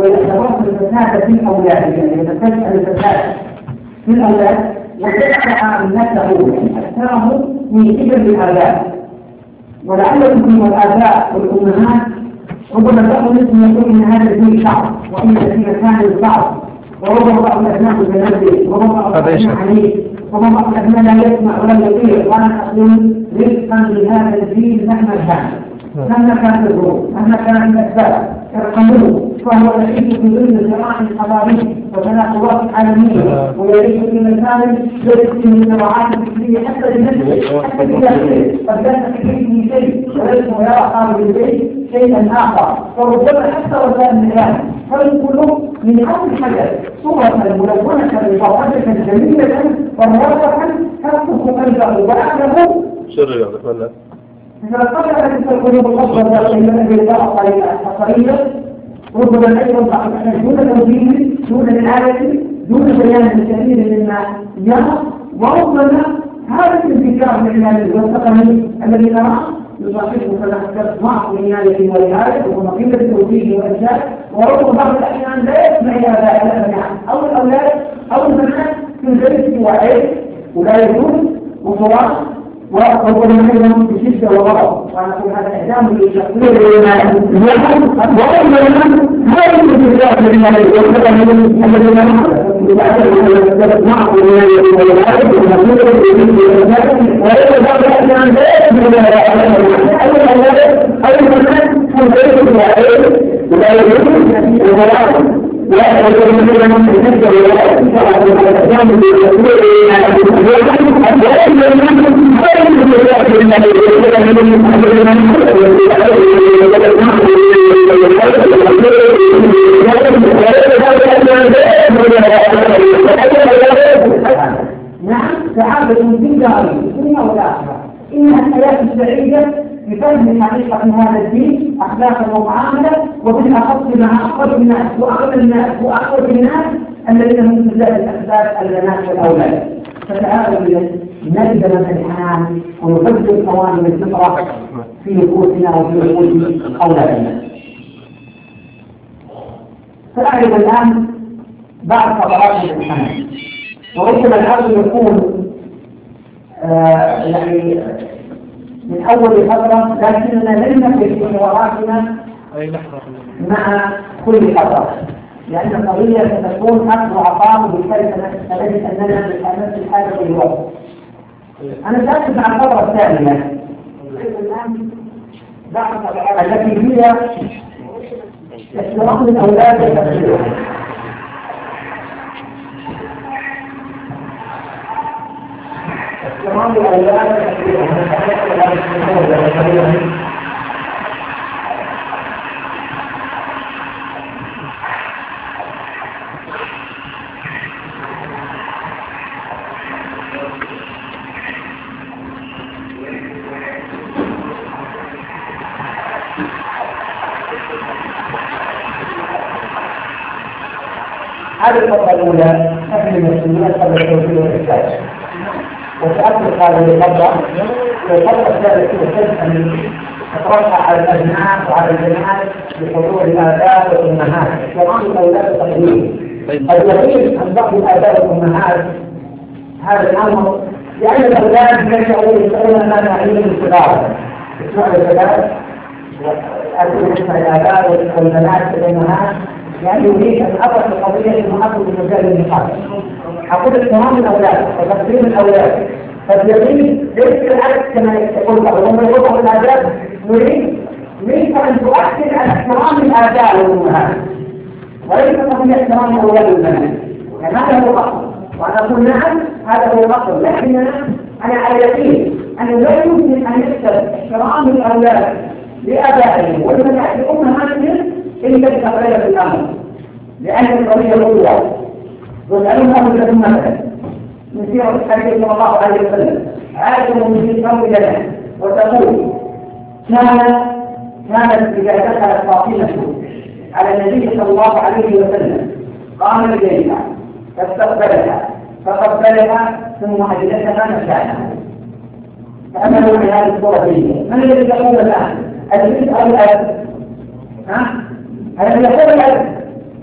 ويتوقف الفساد في أولاده، يعني يتسلسل الفساد في الأولاد وتدفع نفسه أكثره من كبر الآباء. ولعلكم الآباء والأمهات ربما بعض الناس يقول إن هذا الدين صعب وإن في مكان صعب، وربما بعض الأبناء متنبه، وربما بعض الأبناء عنيف، وربما بعض الأبناء لا يسمع ولا يطيع. وأنا أقول رزقا لهذا الدين مهما كان، مهما كانت الظروف، مهما كانت الأسباب، ارقموه فهو يعيش في ظل صراع حضاري وتناقضات عالمية، ويعيش في مكان ليس من الصراعات الفكرية حتى لنفسه حتى لنفسه. قد ليس في بيته شيء وليس يرى خارج البيت شيئا آخر، فربما حتى وسائل الإعلام فيقولوا من أول حدث صورة ملونة بطاقة جميلة ومواقفا تفتح قلبه وأعلمه إذا قدر أن تكون الأفضل إلى الإدارة الحصرية ربما أيضا دون توجيه دون الآلة دون بيان كثير مما يرى، وربما هذا الانفجار من العلم والتقني الذي نراه يصاحبه فنحتاج ضعف العناية والرعاية وقلة التوجيه والإرشاد، وربما بعض الأحيان لا يسمع إلى الأبناء أو الأولاد أو البنات في البيت وعيب ولا يجوز وصراخ وربما أيضا بشدة وغضب. وأنا أقول هذا إعلام للتقدير نعم سعادة جدا الدنيا والآخرة. إنها الحياة السعيدة بفهم حقيقة هذا الدين أخلاقا ومعاملة، وبالأخص مع أقرب الناس وأقرب الناس وأقرب الناس الذين هم من ذات الأسباب البنات والأولاد. فتعالوا نجد من الحنان ونفجر قوانين الفطرة في نفوسنا وفي نفوس أولادنا. فأعرف الآن بعض خطرات الحنان، وربما الأرض يكون يعني من أول فترة، لكننا لن نقف في حواراتنا مع كل فترة، لأن القضية ستكون أكثر عطاء وبالتالي سنجد أننا نفس الحاجة في الوقت. أنا سأكتب مع الفترة الثانية التي هي احترام الأولاد والتفسير. احترام الأولاد هذه الفترة الأولى تحمل المسؤوليات قبل التوفير والإحتاج، وتأثر هذه الفترة والفترة الثالثة تجب أن تترفع على الأبناء وعلى الجماعات بحضور الآباء والأمهات وعن الأولاد التقليديين. اليقين عن بعض الآباء والأمهات هذا الأمر لأن الأولاد لا يشعرون ما نعلم الصغار. اسمعوا الشباب أقول اسمع الآباء والبنات والأمهات، يعني يريد أن أضع القضية المحطة بمجال النقاش. أقول احترام الأولاد وتقديم الأولاد، فاليقين ليس العكس كما يقول بعضهم يوضع الآداب. نريد أن تؤكد على احترام الآباء والأمهات وليس قضية احترام الأولاد والبنات، يعني هذا هو الأصل. وأنا أقول نعم هذا هو الأصل، لكن أنا على يقين أنه لا يمكن أن يكتب احترام الأولاد لآبائهم والبنات لأمهاتهم إلا بتقرير الأمر، لأن القضية الأولى وسألنا من لدن مثلا من سيرة الحديث صلى الله عليه وسلم عادة من الإسلام لنا وتقول كانت إذا دخلت فاطمة على النبي صلى الله عليه وسلم قام إليها فاستقبلها فقبلها ثم أجلسها مكانها. فأملوا بهذه الصورة فيه. من الذي يقول الآن؟ الجزء أو الأب؟ هذا يقول الأب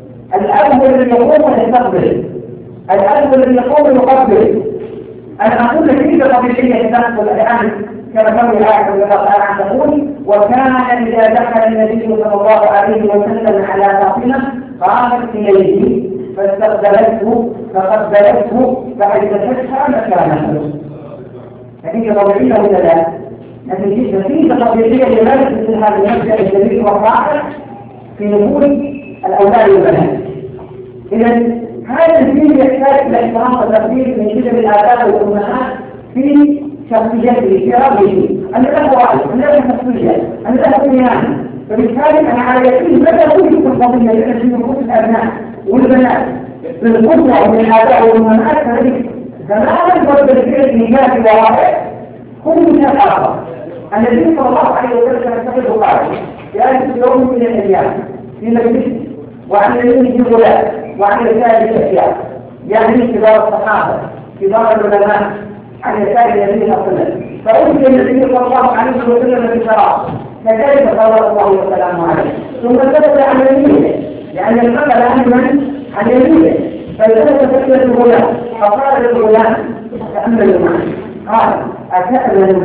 يقوم ويستقبل، الأب الذي يقوم يقبل. أنا أقول لك كيف طبيعية تدخل الآن كما قال الآية رضي الله تعالى عنها تقول: وكان إذا دخل النبي صلى الله عليه وسلم على فاطمة قامت إليه فاستقبلته فقبلته فأجلستها مكانه. هذه طبيعية ولا لا؟ لكن نتيجة طبيعية لماذا مثل هذا المبدأ الجميل والرائع في نفوس الأولاد والبنات. إذا هذا الدين يحتاج إلى احترام وتقدير من جانب الآباء والأمهات في شخصيته في رأيه، أن له رأي، أن له شخصية، أن له بنيان. فبالتالي أنا على يقين متى وجدت القضية التي في نفوس الأبناء والبنات بالقدوة من الآباء والأمهات فذلك تماما والتفكير الإيجابي ورائع هم من الآخر. النبي صلى الله عليه وسلم يستقبل قال: جاءت يوم من الأيام في مجلس وعن يمينه الغلام وعن يساره الأشياء، يعني كبار الصحابة كبار العلماء عن يسار النبي صلى الله عليه وسلم، فأوتي النبي صلى الله عليه وسلم بالشراب كذلك قال الله وسلامه عليه، ثم ثبت عن يمينه لأن القتل عن يمينه، فالتفت فتنة الغلام فقال للغلام: تأملوا معي، قال: أتأذن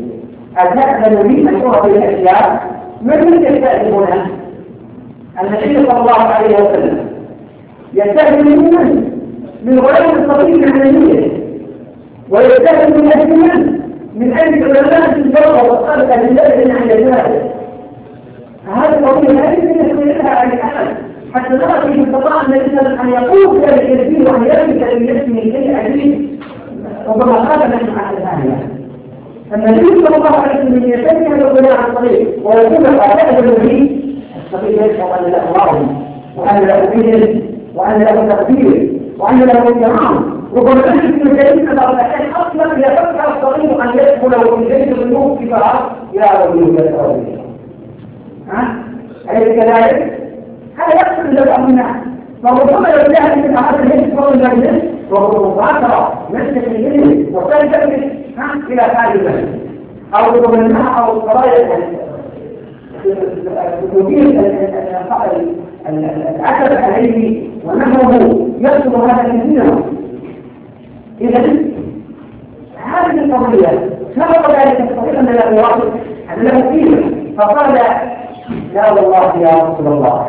لي أن أعطي الأشياء؟ من يستأذنونه؟ النبي صلى الله عليه وسلم يستأذن من غلام الصغير عن يمينه، ويستأذن من أجل العلماء في الجوة والصالحة لله عن يساره. هذه القضية لا يمكن أن يكون عن الأمل حتى نرى في استطاع النبي أن يقول ذلك الدين وأن يملك لنفسه شيء عجيب ربما قال نحن عن الآية. النبي صلى الله عليه وسلم يتكلم الغلام عن الطريق ويقول: أتأذن لي؟ الصغير يشعر أن له الله وأن له إذن وأن له تقدير وأن له احترام. ربما تجد من جديد الأربعين أصلا يفكر الصغير أن يدخل وفي جيد النور في فرع يا رجل يا رجل. أليس كذلك؟ هذا يقصد له أمنا. فربما لو جاء من هذا الهند فهو المجلس وهو مباشرة مسك الهند وتجد إلى ثالثا أو ربما أو قضايا تدير العسل عليه ونحوه يكتب هذا كثيرا. إذا هذه القضية سبق ذلك الصديق أن له واحد أن له قيمة فقال: لا والله يا رسول الله.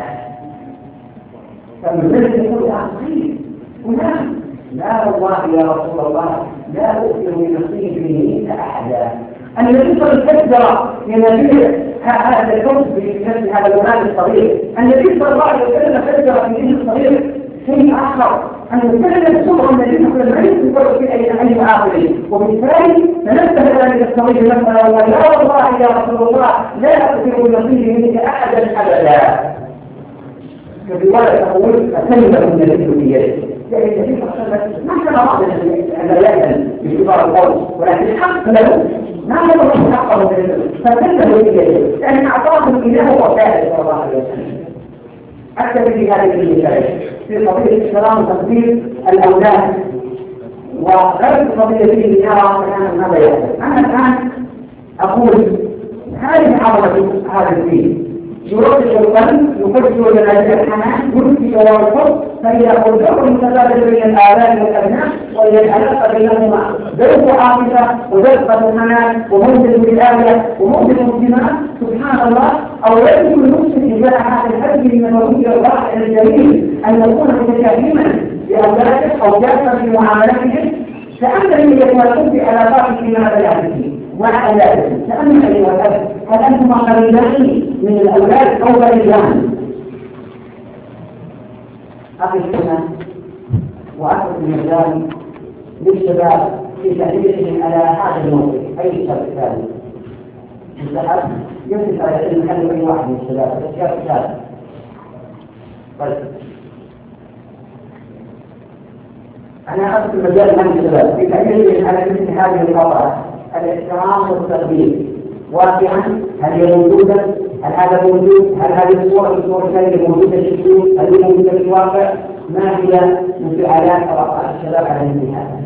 فالمدرس يقول: نعم لا والله يا رسول الله لا أؤثر بنصيبه أحدا. النبي صلى الله عليه وسلم ينبيه هذا الحب في نفس هذا الولد الصغير. النبي صلى الله عليه وسلم فجر في ابن الصغير شيء آخر، أن يتكلم الصبر الذي يقول ما يذكر في أي آخره. وبالتالي تنبه ذلك الصغير مثلا: لا والله يا رسول الله لا أؤثر بنصيبه منك أحدا أبدا. ففي ولد تقول: أسلم النبي في يده. يعني النبي صلى الله عليه وسلم ما كان بعض أن لا يأذن باعتبار القول، ولكن الحق له ما يضر حقه فكله بيده، لأن أعطاهم إله وكاله صلى الله عليه وسلم. أكثر في هذه المثال في قضية احترام وتقدير الأولاد، وغير قضية فيه نرى ماذا يحدث. أنا الآن أقول هذه عظمة هذا الدين، يرد القلب يفجر لنا الحنان يرد والحب، فإذا قدروا المتبادل بين الآباء والأبناء وإذا العلاقة بينهما ذوق عاطفة وذوق الحنان وموجد بالآية وموجد الدماء سبحان الله. أو يجب المسلم إذا هذا الحج من الوجود الرائع الجميل أن يكون متكلما بأولاده أو جافا في معاملاتهم. تأمل من يتوقف على طاقة فيما بيانه مع أولاده. تأمل أيها الأب، هل أنتم قريبان من الأولاد أو بعيدان؟ أقف هنا وأترك المجال للشباب في تحديثهم على هذا الموضوع. أي شاب ثاني الشباب يمسك على علم حل أي واحد من الشباب الشاب الثاني. طيب أنا أخذ المجال عن الشباب في تحديثهم على مثل هذه القطعة: الاحترام والتقدير. واقعا هل هي موجودة؟ هل هذا موجود؟ هل هذه الصورة الثانية موجودة في السوق؟ هل هي موجودة في الواقع؟ ما هي انفعالات أو أفعال الشباب على مثل هذا؟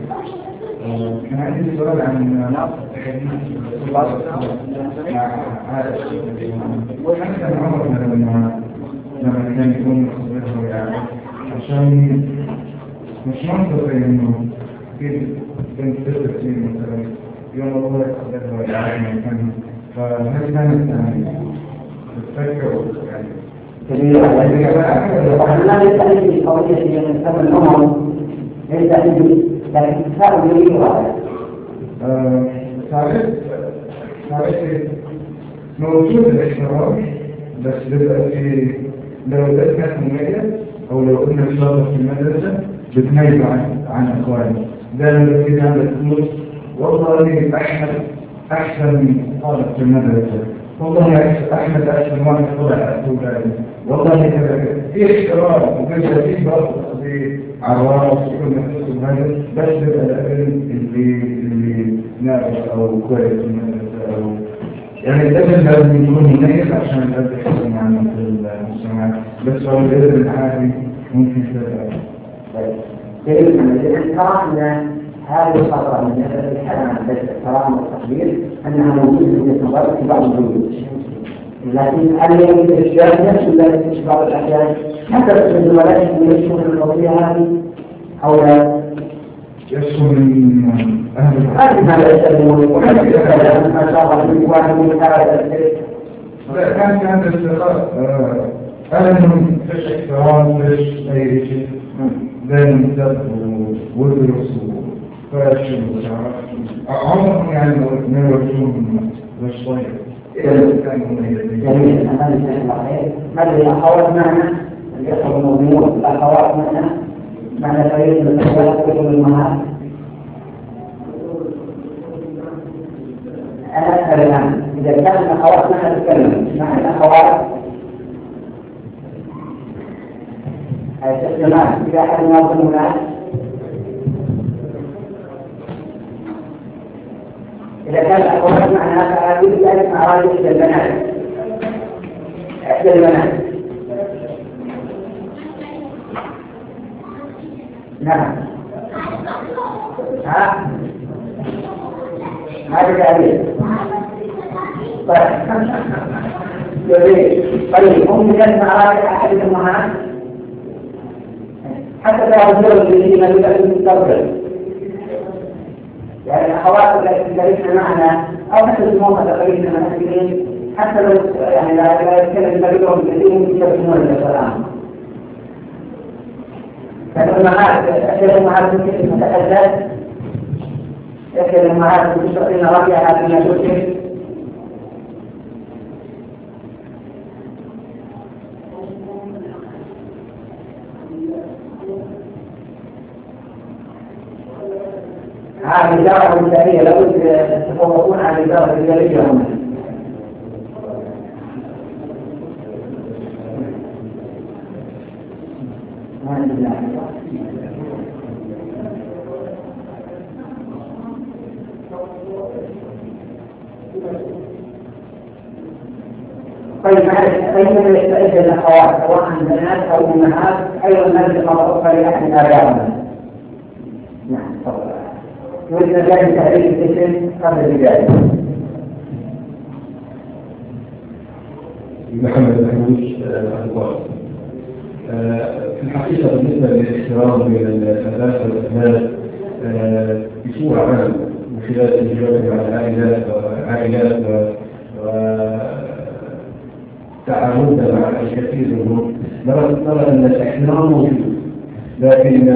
كان عندي سؤال عن نص حديث هذا الشيء الذي وحتى عمرنا لما كان يكون مصدره يعني عشان مش منطقي إنه في بنت 6 سنين مثلا يوم الله يقدرها ويعلم مكانها فهل كانت يعني تتفكر يعني لا يستحيل القضية من سبب الأمر يستحيل لكن تساؤل يريد هذا تعرف موجود الاحترام بس بيبقى في لو ده كانت مميز أو لو قلنا شاطر في المدرسة بتميز عن أخواني ده لما كده عندك فلوس والله أحسن طالب في المدرسة والله أحمد أحسن واحد طلع أسولاني والله كذا في احترام وكذا في برضه في عراس وكل محسوس وهذا بس بيبقى الأقل اللي ناقص أو كويس في المدرسة أو يعني الأقل لازم يكون مميز عشان الأقل يحسن معنا في المجتمع بس هو الأقل العادي ممكن تبقى الاحترام هذه الخطأ من الحرام الاحترام والتقدير أنها موجودة في النظر في بعض البيوت لكن هل يوجد الأشياء نفس التي في بعض الأحيان حتى في الولايات اللي يشمل القضية هذه أو لا يشمل من أهل ما يسلمون وحتى ما شاء الله من واحد من هذا لا كان هذا الشخص أهلهم فيش احترام فيش أي شيء دائما يدرس ويدرس وفاشل عمرهم يعني ما يرجون للصغير جميل ماذا الأخوات معنا الإخوة المؤمنون الأخوات معنا فريق من الأخوات وكل المهات أنا أسأل الآن إذا كان الأخوات معنا تتكلم مع الأخوات الجماعة إذا أحد ينظم الناس إذا كان الأخوات معنا فهذه ذلك مع راجل إحدى البنات نعم هذا تعبير طيب هم يجب مع راجل أحد الأمهات حتى لا يظهر الذين يبقى مستقبل يعني الأخوات التي تدرسن معنا أو حتى الموقع تقريبا المسؤولين حتى لو يعني لا يتكلم بلغهم الذين يتكلمون القرآن فالأمهات الأمهات ممكن تتحدث الأمهات تشرحين رأيها فيما تشرح هذه الإدارة الإنسانية لابد تتفوقون على الإدارة الرجالية هنا. طيب من يستعد الأخوات سواء بنات أو أمهات أيضا نجد مرة لأحد آبائنا. نعم تفضل. يريد ذلك تعريف الاسم قبل ذلك. محمد محمود الأخبار. في الحقيقة بالنسبة للاحترام بين الآباء والأبناء بصورة عامة من خلال تجربة مع العائلات وتعاملنا مع الكثير منهم نرى أن الاحترام موجود، لكن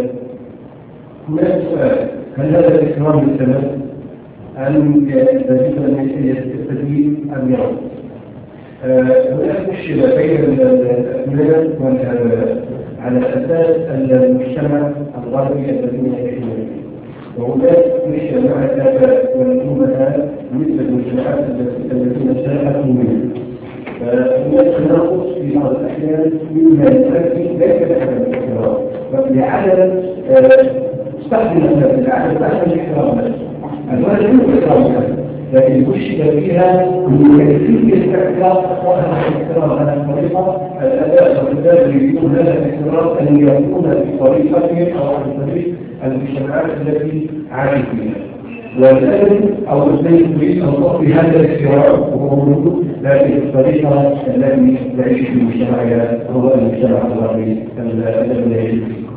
هناك سؤال: هل هذا الاحترام مستمر؟ أم يجب أن يستفيد أم يرى؟ هناك مشكلة بين الأبناء والآباء على أساس أن المجتمع الغربي الذين يعيشون فيه، وهناك مشكلة مع الآباء والأمهات مثل المجتمعات التي ساءتوا منها. فهناك تناقض في بعض الأحيان مما يؤدي ليس لعدم الاحترام ولعدم استخدم العدم الاحترام نفسه. الولد له احترام لكن المشكلة فيها من كيفية الاحترام على الطريقة. الأداء والأداء يريدون هذا الاحترام أن يكون بطريقتهم أو عن طريق المجتمعات التي عاشوا فيها. والأجل أو الزيت يريد أن تقضي هذا الاختراع وهو موجود، لكن الطريقة التي تعيش في مجتمعنا هو المجتمع الغربي الذي يعيش فيه.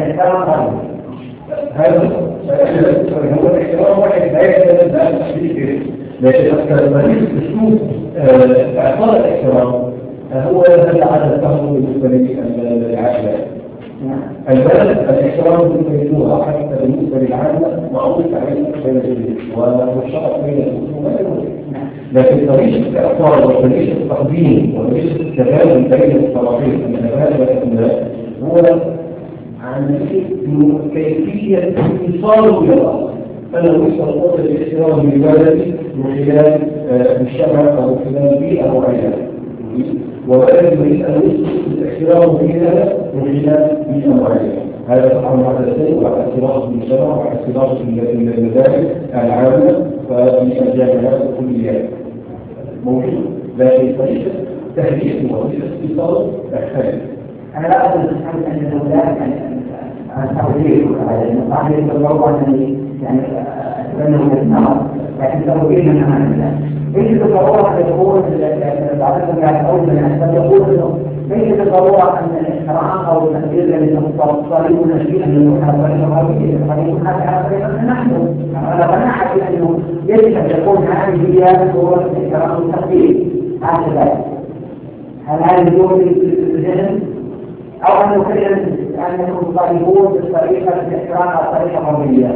هذا هو الاختراع واحد لا يتجدد عن تحديثه، لكن أكثر أسلوب إعطاء الاختراع هو هذا عدد فهمه بالنسبة للعائلة. البلد الاحترام بالموضوع حتى بالنسبة للعامة معروف عليه بين الجديد والشرط بين المسلمين، لكن طريقة الإعطاء وطريقة التقديم وطريقة التبادل بين الطرفين من هذا الأبناء هو عملية كيفية اتصاله إلى الأصل. أنا أريد أن أوصل الاحترام لبلدي من خلال مجتمع أو خلال بيئة معينة، وبلد يريد أن يوصل الاحترام فيها من خلال بيئة معينة. هذا طبعا على السيء وعلى اختلاط المجتمع وعلى اختلاط المدارس العامة في الجامعات والكليات موجود، لكن طريقة تهدئة وطريقة اتصال تختلف. أنا لا أقول أن الأولاد التوجيه صحيح يتطلع يعني أنه يتنمر، لكن توجيه من أمان الله. ليس بالضرورة أن يكون بعضهم يقول من أسباب يقول أنه ليس بالضرورة أن الاختراعات أو التغيير الذي تطالبون فيه أن يكون على طريقة غربية، قد يكون هذا على طريقة نحن. أنا قناعة بأنه يجب أن تكون هذه هي صورة الاختراع والتغيير هكذا. هل هذا يكون في الذهن؟ أو أن أنكم طالبون بالطريقة الاحترام أو الطريقة الغربية؟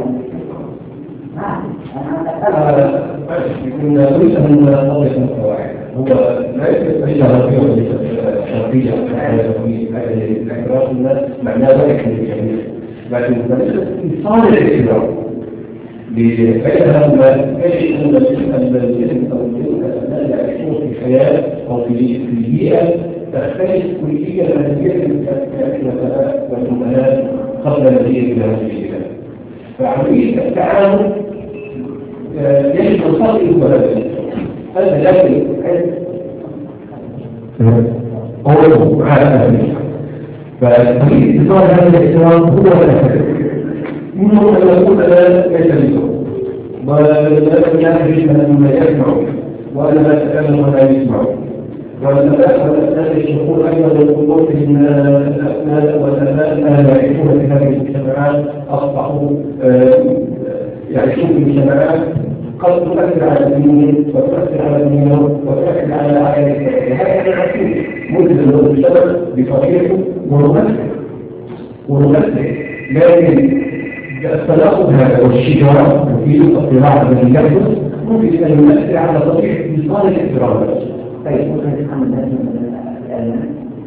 يكون ليس من طريقة القواعد، هو ليس غربية وليس شرقية في الاعتراف الناس معناه ذلك للجميع، لكن بالنسبة لإيصال الاعتراف بين هؤلاء يجب أن الجسم أو الأبناء يعيشون في حياة أو في بيئة تختلف كليا عن بيئة الأبناء والأمهات قبل مجيء إلى هذه البيئة. فعملية التعامل يجب أن تصل إلى هذا لكن هو هذا فإتصال هذا الاحترام هو الأساس. منه أن يقول أنا ليس لكم ولا يجب أن يسمعوا وأنا لا أتكلم ولا يسمعوا، ولا يشوفون أيضا الأمور من الأبناء والأبناء يعيشون في هذه المجتمعات أصبحوا يعيشون في مجتمعات قد تؤثر على الدين وتؤثر على الدين وتؤثر على عائلته. هذا الحكيم ممكن أن يشتغل بطريقه ونمثل، لكن التناقض هذا والشجاع وفي الصراع الذي يحدث ممكن أن يؤثر على طريقة إيصال الاحترام. طيب ممكن تتحمل هذه الآلة؟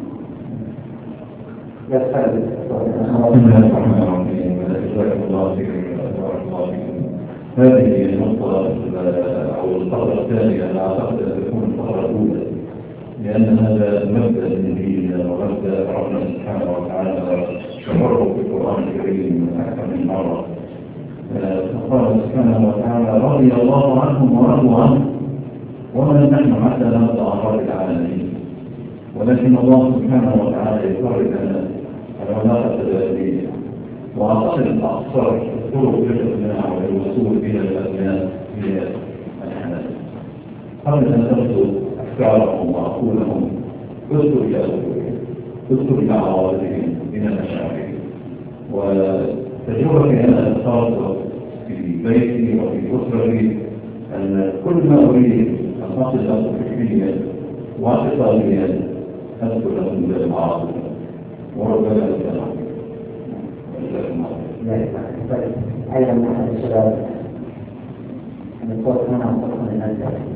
يستخدم. بسم الله الرحمن الرحيم. جزاكم الله خيرا. هذه النقطة أو الفقرة الثانية أنا أعتقد أن تكون الفقرة الأولى، لأن هذا مبدأ الإنجيل ومبدأ ربنا سبحانه وتعالى شرعه في القرآن الكريم أكثر من مرة. فقال سبحانه وتعالى رضي الله عنهم ورضوا عنه ومن نحن حتى نرضى عن رب العالمين. ولكن الله سبحانه وتعالى يفرق لنا العلاقة التبادلية، وأعتقد أقصر الطرق للأبناء والوصول إلى الأبناء هي الحنان. قبل أن تبدو أفكارهم وعقولهم اذكر إلى أولهم، اذكر إلى عوائلهم من مشاعرهم. وتجربتي أنا أتصرف في بيتي وفي أسرتي أن كل ما أريد أن أصل له فكريا واعتقاديا أذكر لهم بالمعاصي وربنا السلام. أيضا من أحد الشباب أن يقول أنا أصدقون الناس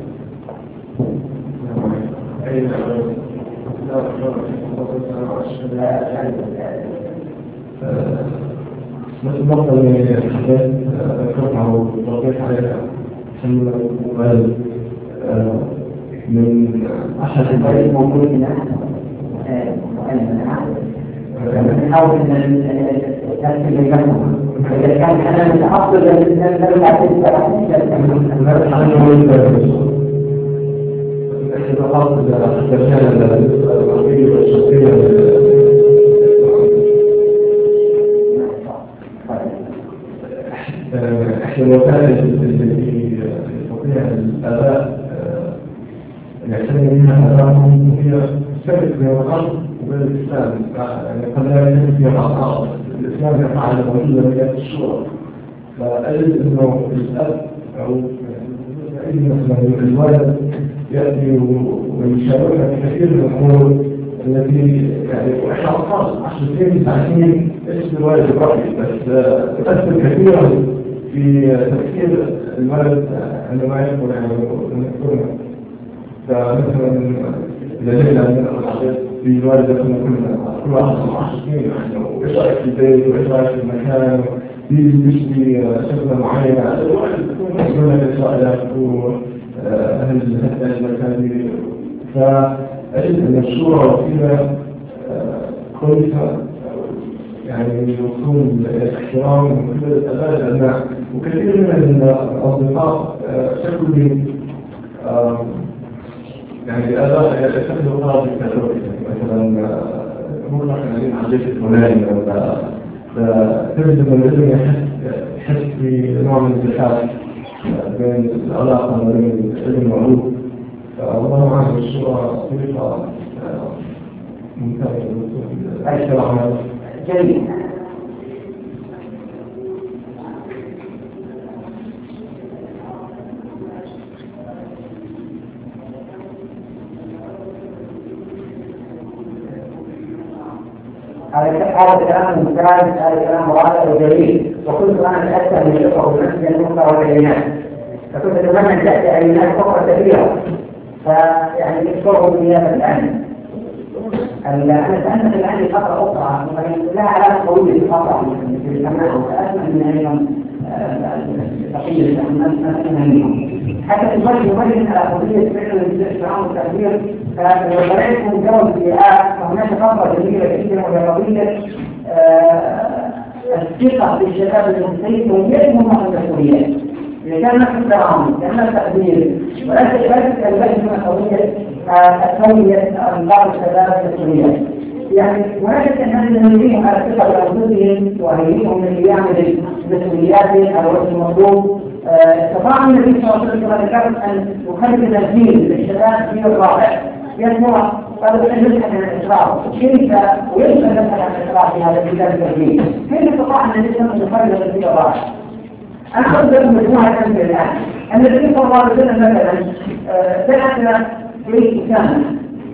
مثل النقطة اللي ذكرتها وتوقيت عليها من أحد الطريق موجود هنا نحاول أن نرسل بينهم إذا كان أنا متحفظ نرجع إحدى الوسائل الآباء يعتني منها آبائهم هي ثبت بين الأرض وبين الإسلام، يعني قد لا يتم فيها الأعراض، الإسلام يفعل موجودة من الشورى، فأجد أنه الأب أو مثلا الولد يأتي ويشاركنا في كثير من الأمور التي يعني وإحنا أطفال 10 سنين 9 سنين اسم الولد الرأي، بس تؤثر كثيرا في تفكير الولد عندما يدخل يعني المكتوبة. فمثلا إذا جئنا من الأحداث في والدتنا كل واحد 10 سنين يعني وإيش رأيك في البيت وإيش رأيك في المكان بيشتري شغلة معينة، الواحد يكون مسؤول عن السؤالات وأهل المكان. فأجد أن الشورى وسيلة كويسة يعني يكون الاحترام وكل الآباء الأبناء، وكثير من الأصدقاء شكلوا يعني الآباء يتخذوا قرار بالتدرج، مثلا مطلق عن الجيش الفلاني فتجد أن الابن يحس بنوع من الزحاف بين العلاقة بين الابن والأب. فالله معه الصورة طريقة ممتازة. جميل. هذا كلام ممتاز، هذا كلام رائع وجميل، وكنت انا اتاكد من الفقه بنفسي النقطه والعينات، فكنت اتمنى ان تاتي عينات فقره كبيره فيعني يذكروا بالنيابه الان. انا سالت الان فتره اخرى لها علاقه قويه بالفتره في الجامعه، واسمع من ايضا بقيه منهم حتى يبين على قضيه فعل الاحترام والتقدير. فلو طلعتم جو السيئات فهناك فتره كبيره جدا وهي قضيه الثقه في الشباب المسلمين ويجب معهم المسؤوليات. إذا كان نفس التعامل كان نفس التقدير وليس بس البحث من قضيه التسويه بعض الشباب المسؤوليات. يعني هناك كان نريهم على الثقه بانفسهم واهليهم من يعمل مسؤولياته على وجه المطلوب. استطاع النبي صلى الله عليه وسلم ان يخلق تسجيل للشباب في الرائع يسمع قد ينزل عن الإسراء كيف ويسأل نفسه عن الإسراء في هذا الكتاب الكريم. كيف استطاع النبي صلى الله عليه وسلم في الرائع؟ أنا أخذ مجموعة من الآن. النبي صلى الله عليه وسلم مثلا بعث في أسامة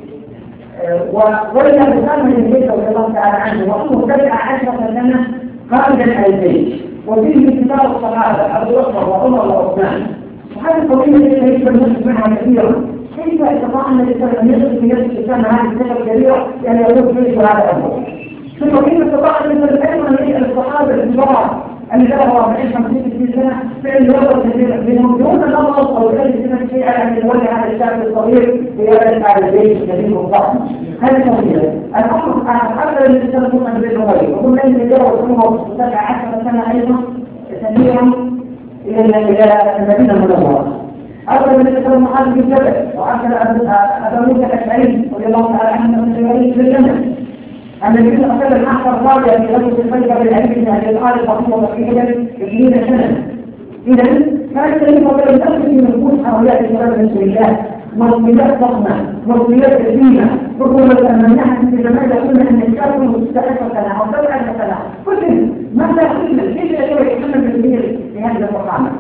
وولد أسامة من البيت رضي الله تعالى عنه وأمه 17 سنة خارجا عن البيت، وفيه كتاب الصحابة أبو بكر وعمر وعثمان، وهذه القضية التي يجب أن نسمعها كثيرا. كيف استطاع النبي صلى الله عليه وسلم يدخل في نفس الأسامة هذه الثقة الكبيرة يعني يقول فيه هذا الأمر؟ ثم كيف استطاع النبي صلى الله عليه وسلم أن يسأل الصحابة الكبار اللي بلغوا 40-50 سنة فعل نظر كثير منهم دون نظر أو ذلك من شيء على أن يولي هذا الشاب الصغير في هذا البيت الكبير الضخم. هذه قضية. الأمر حتى الذي سنكون عن بيت الغير وقلنا إن يجروا عمره 17 سنة أيضا تسليهم إلى المدينة المنورة. أرسل النبي صلى الله عليه وسلم جبل وأرسل أبا موسى الأشعري رضي الله تعالى عنه من الجبلين في الجنة. النبي صلى الله عليه وسلم أحضر راجع في غزوة الخيبر بالعلم من أهل القارة فهو تقريبا 20 سنة. إذا كان النبي صلى الله عليه وسلم في نفوس هؤلاء الشباب المسلمين مرضيات ضخمة، مرضيات قديمة، ربما من نحن في زمان قلنا أن الكافر مستحق سنة أو 7 سنة، كل ماذا قلنا؟ كيف يتحمل بالكثير في هذا المقام؟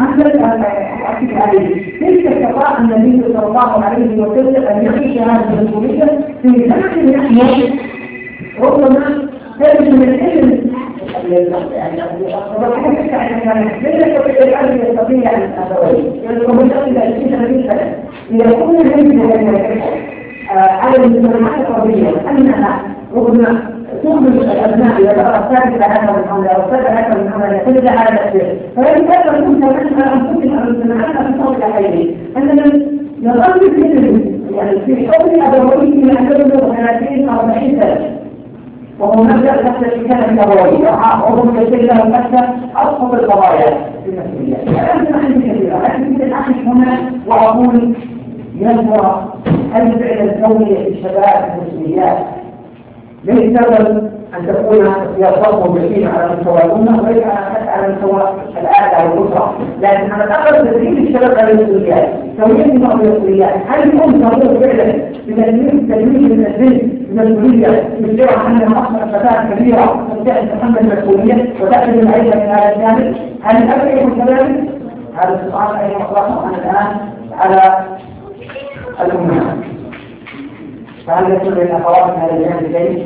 كيف استطاع النبي صلى الله عليه وسلم أن يعيش هذه المسؤولية في زمن نحن ربما تجد من العلم يعني يستطيع أن يكون العلم على المجتمعات القضية أنها ربما تخرج الأبناء إلى الأرصاد هذا الأمر أو سبب هذا الأمر يتبع على الأسئلة فيجب أن يكون نحن أنفسنا أو المجتمعات في صوت حيث أننا نظل يعني في حول أبويه من أجل 30-40 سنة وهو مبدأ حتى في كلام الأبوي وهم يجب له حتى أبسط القضايا في المسؤولية. الآن نحن كثيرا لكن أعيش هنا وأقول ينظر هل فعل الزوجية في الشباب المسؤوليات ليس سبب أن تكون سياسات مباشرة على مستوى الأمة وليس على مستوى الآلة والأسرة، لكن على الأقل تدريب الشباب على المسؤوليات، توجيه بعض المسؤوليات، هل يكون ضروري فعلا بتدريب من الذهن المسؤولية بالجرعة أن أصبحت فتاة كبيرة تستطيع أن تتحمل المسؤولية وتأخذ العيشة من هذا الجانب؟ هل الأب يكون كذلك؟ هذا السؤال أيضا أطلقه الآن على الأمهات. فهل يكون للأخوات من هذا الجانب شيء؟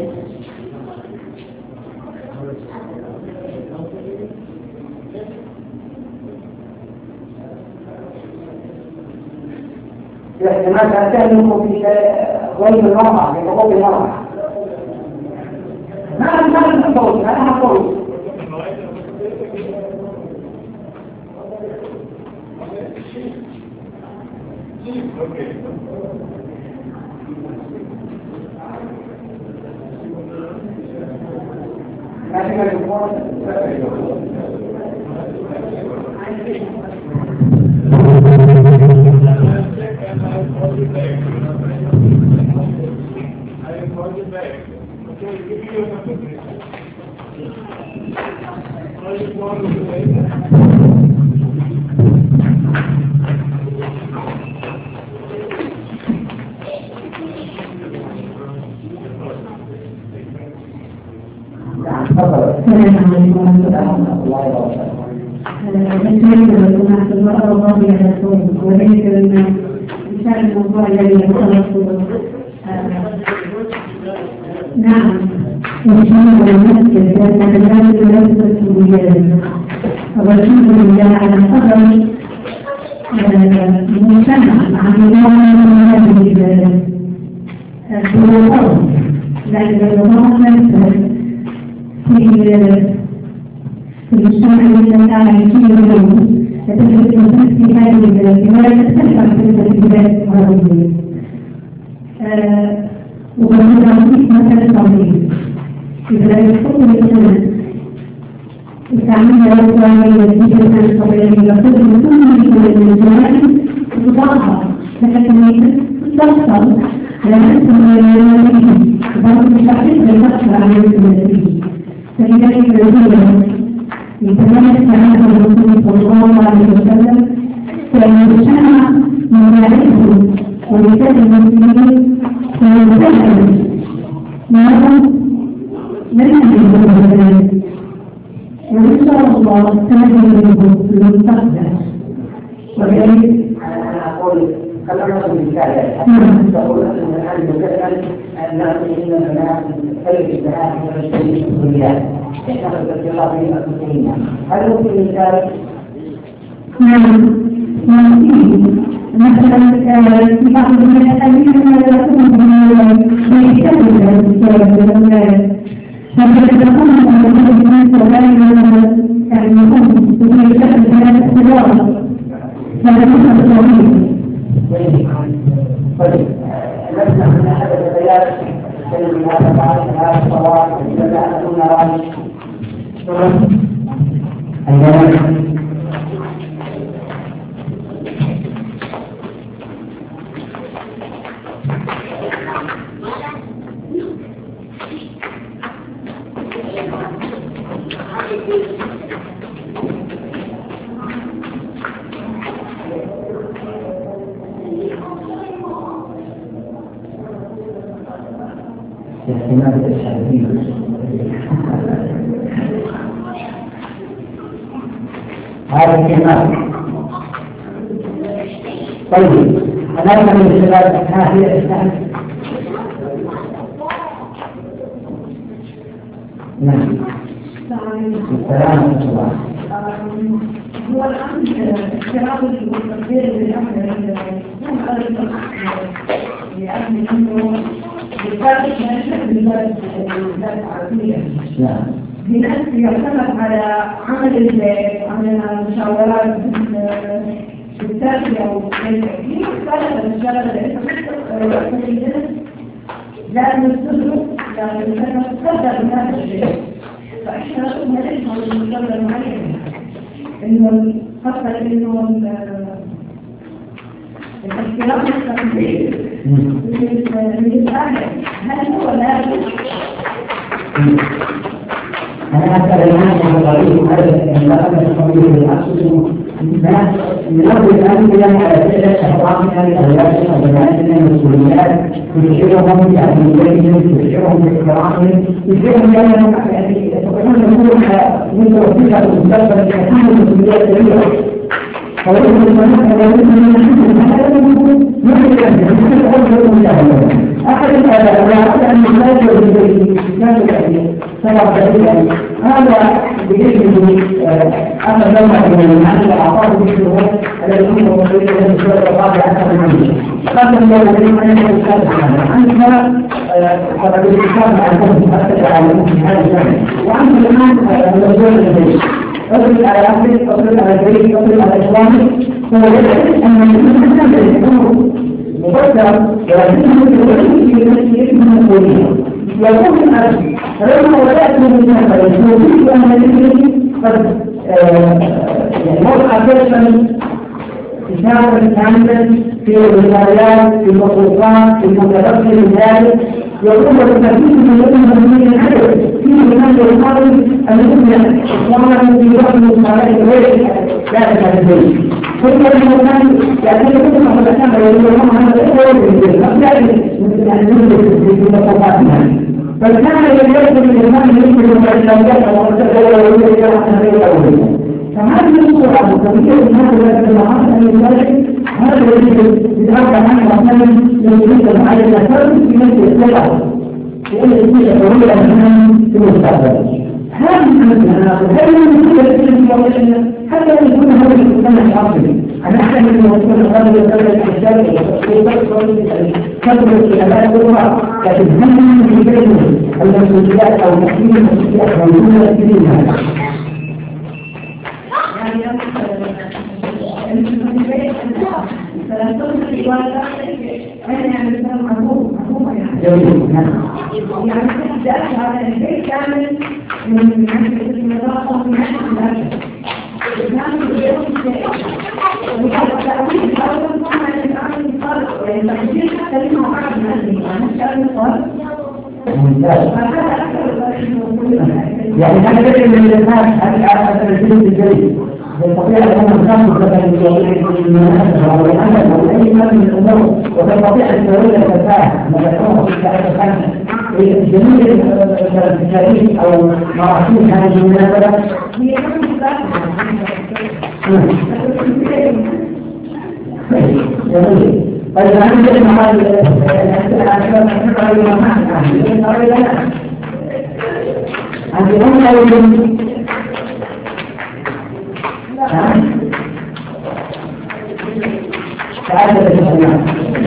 الاحتمال أن تهلكوا في غير المرأة في حقوق المرأة. ما نقول أنا أقول المرأة الراضية للصوم وليس إن شاء الموضوع الذي يتخلص. نعم إن شاء الله نمثل لأن الناس لا تسوي والحمد لله على قدر المجتمع عن الله هذه الظروف، لأن الظروف في المجتمع الذي عايشين اليوم تجد الناس في هذه البلاد تختلف عن تلك البلاد العربية. وهذا مثل طبيعي إذا يحكم الإنسان التعليم الإسلامي والدين الطبيعي يقول كل من الجوانب تتضاعف لكن تحصل على نفس المعلومات بعض المشاكل تحصل على نفس المعلومات. فلذلك يتميز عن الرسول صلى الله عليه وسلم كان يشاع من يعرفه ولسان المسلمين فيتساءل ماذا لن يجد ذلك، وإن شاء الله سنجده في المستقبل. ولذلك أنا أقول كما نقول بالفعل تقول أن الآن يتكلم أن البنات تلك البنات والمسلمين الكليات يشتغل باختلاط المسلمين. هل ممكن ذلك؟ نعم مثلا في بعض الأحاديث لا يكون لسنا من أحد البيات من هذا بعض هذا الصلاة إذا كنا رأي احتمال التشابه. هذا احتمال. طيب هناك من الشباب هذه السنة. نعم. السلام عليكم. هو الآن الشباب والتغيير للأمر يعني أنه بالذات بالذات العربية بناس يعتمد على عمل البيت، عمل مشاورات بالتالي أو بالتأكيد فلا الشغل لازم نستدرك لأنه تصدر من هذا الشيء. فإحنا نسمع المشاورة المعينة إنه خاصة إنه الاختلاف التقليدي للآخر هل هو لازم أنا أسأل الناس عن طريق هذا الإنسان القوي بالعكس ننظر الآن إلى فعل أفراد هذه الأولاد وبناتنا المسؤوليات تشعرهم بأهميتهم تشعرهم باحترامهم تشعرهم بأنهم يستطيعون أن يكونوا من توفيق المستقبل لتحمل مسؤوليات كبيرة. فوجد المنطقة لا يمكن أن أحد الآباء أن يسافر بالبيت سبب ذلك هذا بإذنه أخذ لوحة من المعنى أعطاه بالشهور الذي هو مصير له الشهور الرابع أكثر منه قبل الله الذي أن يكون سابقا عنها فقد الإشارة على الفهم أكثر على المسلم هذا الجانب وعنه الآن الرجل البيت أصل على أهلك أصل على البيت أصل على إسلامك هو يدعي أن المسلم يكون مبكر ولكنه في نفسه من الكلية يقول الأرض فلما وجدت من هذا الوجود أن الذي قد وضع كلمة إشارة كاملة في الرسالات في المخلوقات في المتلقي من ذلك يقول بالتركيز من الذين العدد في المال القادم أن يكون إخوانا في رحم الصلاة غير ذلك البيت ثم المكان يعتبر كل ما تكلم يقول لهم هذا هو مثل أن يدرس في مصطفاتنا فكان يدرس من الإمام يمكن أن يتوجه ويتوجه فهذه الصورة الطبيعية هذا المعاصر أن يدرس هذا الذي يتعرض عنه مثلا يريد معين فرد في نفس الصورة لأن الصورة طويلة في المستقبل هذه المسألة حتى يكون هذا الإنسان الحاصل أنا أحسن من وصول الغرب والدولة الإسلامية كبر الخلافات الأخرى لكن هم في بينهم المسؤوليات أو تحميل المسؤوليات موجودة في دينها. جميل نعم. يعني هذا البيت كامل من ناحية النظافة ومن ناحية الأكل. يعني أنا أدري من الناس هذا الجنس الجديد يستطيع أن ينصف أو أي من الأمور وتستطيع أن تولي التفاهة مدفوعه في التفاهة جميع التاريخ أو مراحل هذه المناسبة جميل. طيب أنا أجل محل عندي هم تعالى بالإسلام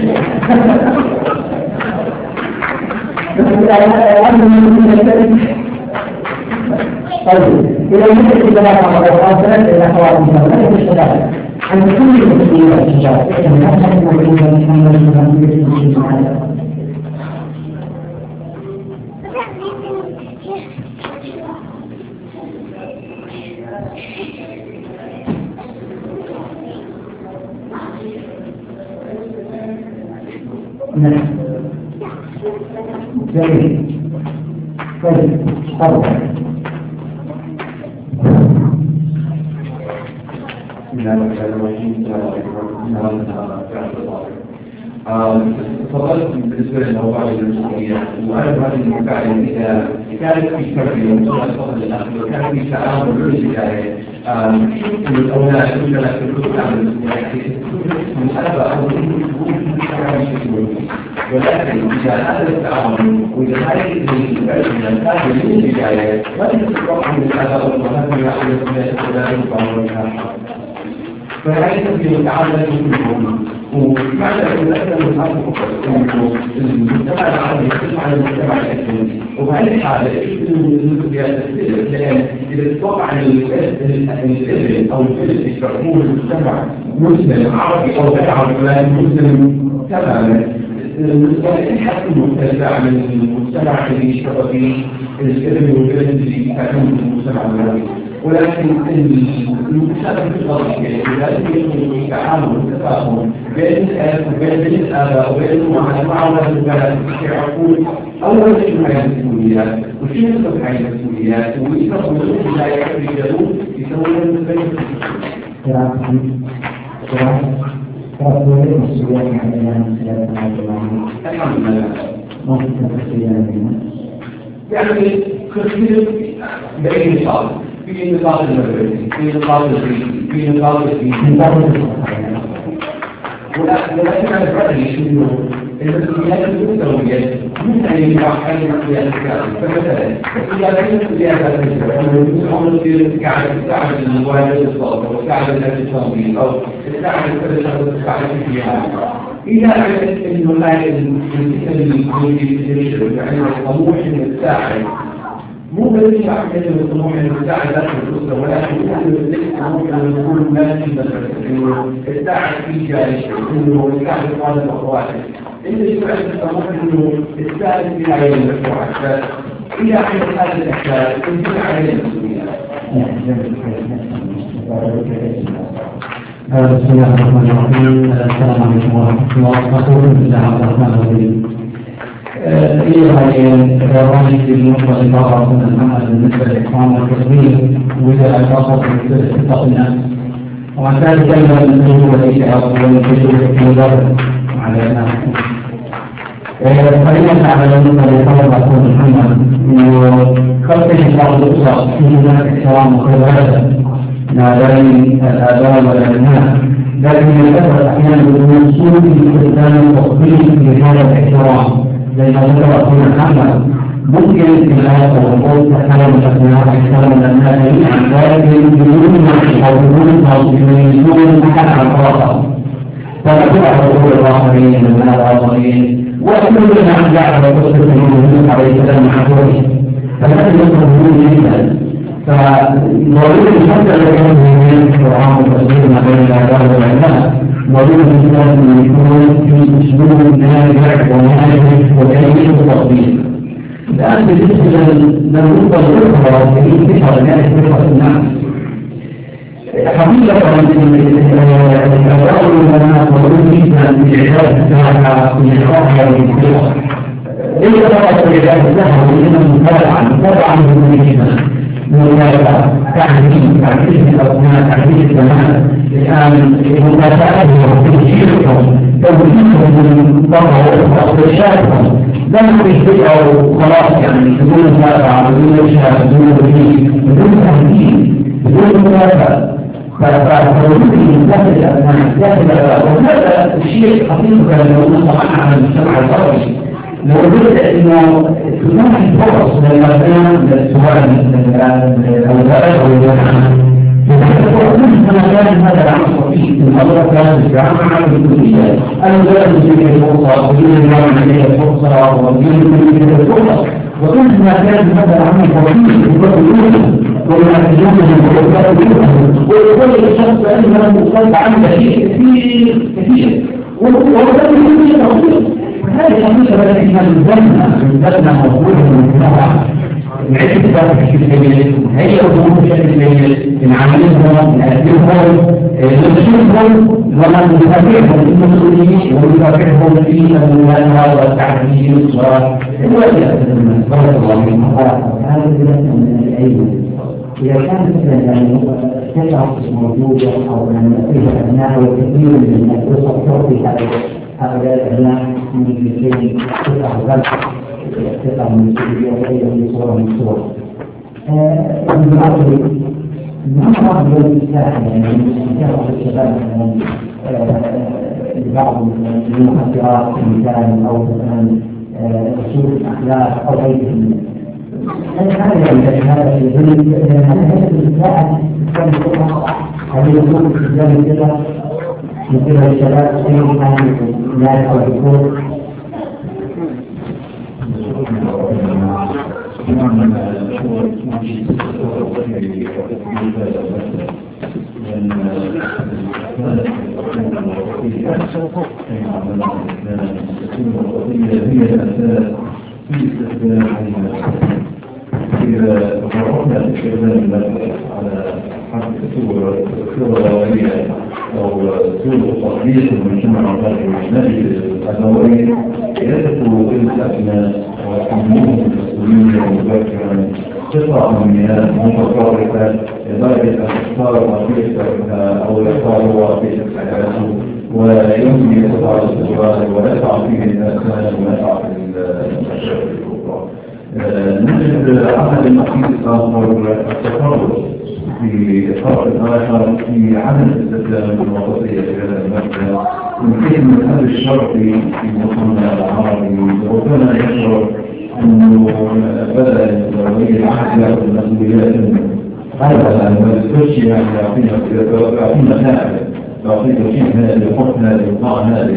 طيب إذا يمكن الجماعة مرة إلى حوالي لا يشتغل عن كل المسؤوليات الشجاعة إذن أحد المسؤوليات محمد صلى الله عليه وسلم نعم جميل طيب تفضل تفضلت بالنسبة للموضوع المسؤولية وأعرف هذه المفاعلة إذا كانت في تربية وصول الفضل الأخير وكان في تعامل بالبداية الأولاد كلها في الكتب عن مسألة أو ولكن إذا هذا التعامل وإذا هذه الفعل من البداية لا تستطيع من هذا وهذا يحدث من الأولاد وبعضها فهذه تبدو تعاملات كلهم ومعنى أن المجتمع العربي يختلف عن المجتمع الأجنبي وبهذه الحالة إذا تتوقع أن الإبن أو الفلس يشرحون المجتمع مسلم عربي أو غير عربي مسلم تماما الحق المختلفة عن المجتمع الذي يشتغل فيه الإبن والفلس اللي يتعلمون في المجتمع العربي ولكن المساعدة في الغرب لازم يكون تعامل وتفاهم بين الآباء وبين معاونة البلد يعرفون أول شيء هي المسؤوليات وشيء يصبح هي المسؤوليات ويصبحوا لا يحتاجون يسوون المسؤوليات. الحمد لله. ممكن تفصيل يعني كثير بأي نقاط في نقاط المدرسي في نقاط الديني في نقاط الديني ولكن أنا برأيي إنه المسؤوليات المستوية من أن ينجح أي مسؤوليات الكافية فمثلا إذا كانت مسؤوليات الكافية أنه يصير قاعد تساعد الوالد الصالح وتساعد الناس الصالحين أو تساعد كل شخص تساعد فيها إذا علمت إنه لا يمكن يعني الطموح إنه تساعد مو بس يعمل الطموح إنه تساعد داخل الأسرة ولكن يعمل الطموح إنه يكون ماشي مثلا إنه تساعد في جالس إنه تساعد والد أخواته أنت يساعد الطموح إنه تساعد في عين المشروع إذا عملت هذه الأشياء يمكن عليه المسؤوليات. بسم الله الرحمن الرحيم. السلام عليكم ورحمة الله وبركاته. بسم الله الرحمن الرحيم. إيه في النقطة الإضافة من محمد بالنسبة للإكرام والتصوير وإذا الإضافة بالنسبة لاتفاق الناس وعن ذلك أيضا النجوم والإشعار والنجوم والإضافة على الناس. خلينا على النقطة اللي طلب أخونا محمد إنه خلق بعض الأسر في هناك احترام وخبرة ما بين الآباء والأبناء، لكن للأسف أحيانا يكون سوء في استخدام التطبيق في هذا الاحترام زي ما ذكر أخونا محمد. ممكن في الآية والقول تحترم الأبناء ويحترم الأبناء جميعا لكن بدون أو بدون أحد عن خلاصه فنقول حقوق الآخرين من الآخرين وكل من جعل قصة النبي عليه السلام حقوقه فهذا يكون جدا. فموضوع الشرط الذي يكون في القرآن والتفسير ما بين الآباء والعلماء موضوع الإسلام يكون في أسلوب ناجح وناجح وكيفية التطبيق. الآن بالنسبة للنقطة الأخرى في انتشار الناس بصفة الناس حقيقة الأوراق والبنات موجود جدا في العبادة الساعة في الإخراج والإنتشار. ليس فقط في العبادة الساعة وإنما متابعة من جدا تعريف الأبناء تعريف البنات الآن متابعتهم وتشجيعهم توجيههم من ضرر وتقريشاتهم لا نريد أو خلاص يعني بدون متابعة بدون إرشاد بدون تدريب بدون تهديد بدون متابعة فالتوجيه داخل الأبناء وهذا الشيء حقيقة لو نصحنا على المجتمع الغربي لو قلت انه هناك فرص للمكان سواء الأولاد أو الجامعة هذا العمل صحيح من حضرتك الجامعة بالكلية الأولاد يجب الفرصة ويجب الجامعة عليها الفرصة ويجب الفرصة وكل ما كان هذا العمل صحيح وما وكل شخص أنه مصاب عن شيء كثير وكل شيء هذه الحقيقة التي نزلنا موجودة من المجتمع نعيش ذلك في السبيل هي أمور بشكل جيد نعلمهم نأثرهم نشوفهم ونتابعهم المسؤولين ونتابعهم في المنهى والتعديل والوجه بارك الله فيكم. هذا بالنسبة من العلم إذا كانت مثلا تجربة موجودة أو أن فيها أبناء وكثير من القصص تعطي هؤلاء الأبناء من الاثنين قطع من السورية وغيرها بصورة من الصور. المعرض للإسلام يعني كثرة الشباب لبعض المخدرات مثلا أو مثلا سوء الأخلاق أو غيره. هذا يكون في الإسلام كذا مثل الشباب سيئا لا أو يكون هي الأساس في استخدام إذا تفرقنا استخدام المادة على حسب صور ضرورية أو صور تطبيق المجتمع الأجنبي الأدوية يدخل في الأبناء وحملهم المسؤولية مبكرا قطع من مياه متفرقة لدرجة أن يختار وظيفتها أو يختار وظيفة حياته ويمضي قطع الاستقرار ويقع فيه الأسنان ويقع في المشاكل الأخرى. نجد عمل المقيس الآخر التفرد في إطار آخر في عدم استخدام الوسطية في هذا المبدأ يمكن من هذا الشرطي في مصنع العربي ربما يشعر أنه بدأ الدولية العهد يأخذ المسؤوليات غيرها ويستشي يعني يعطينا نائب يعطيك شيء هذا يحط هذا يطلع هذا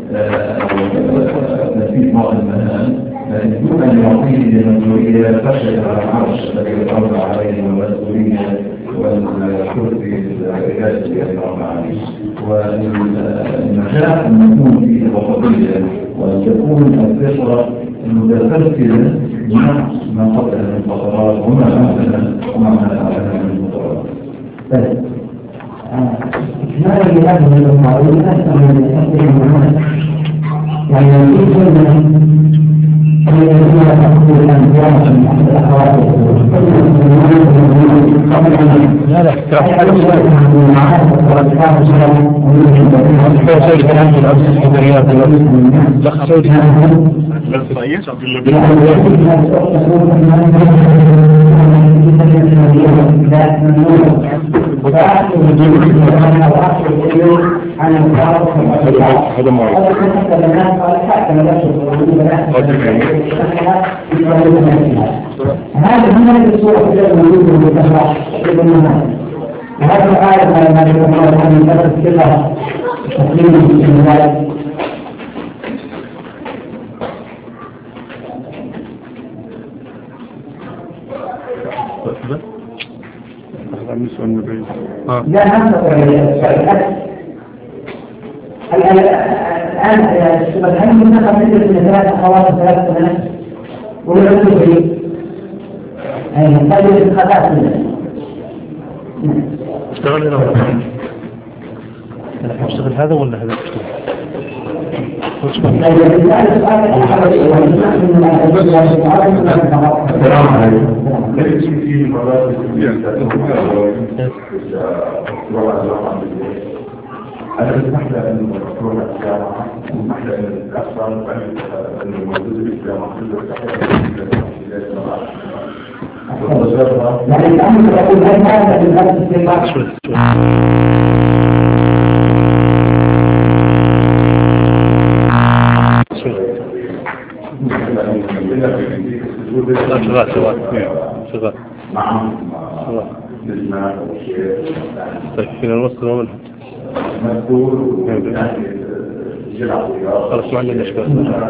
نسيب بعض المهام دون أن يعطيه المسؤولية فشل على العرش الذي يتعرض عليه والمسؤولية والكرسي الرئاسي الذي يتعرض عليه والنجاح أن يكون فيه وسطية وأن تكون الفطرة متسلسلة مع ما قبل من الفترات وما بعدها من الفترات. ما الذي هذه المعلومات أكثر من الحسن المعلومات يعني يجب أن يكون تقول الأنبياء من أحد الأخوات هذا معروف. هذا من الصورة الموجودة في الأخلاق وهذا الآية ما يقول الله عن البلد كلها تقليل من ذلك لا ننتظر الآن سبحان الله مثل من ثلاث أخوات وثلاث بنات ولعبوا في قليل الخطأ اشتغل هنا أنا أشتغل هذا ولا هذا أنا بسمح لها أن المشروع الجامعة بسمح لها أن الأفضل أن الموجود في الجامعة يعني الأمر يقول هذا في الأرض شغال طيب فينا نوصل ومنها خلاص معنا الاشكال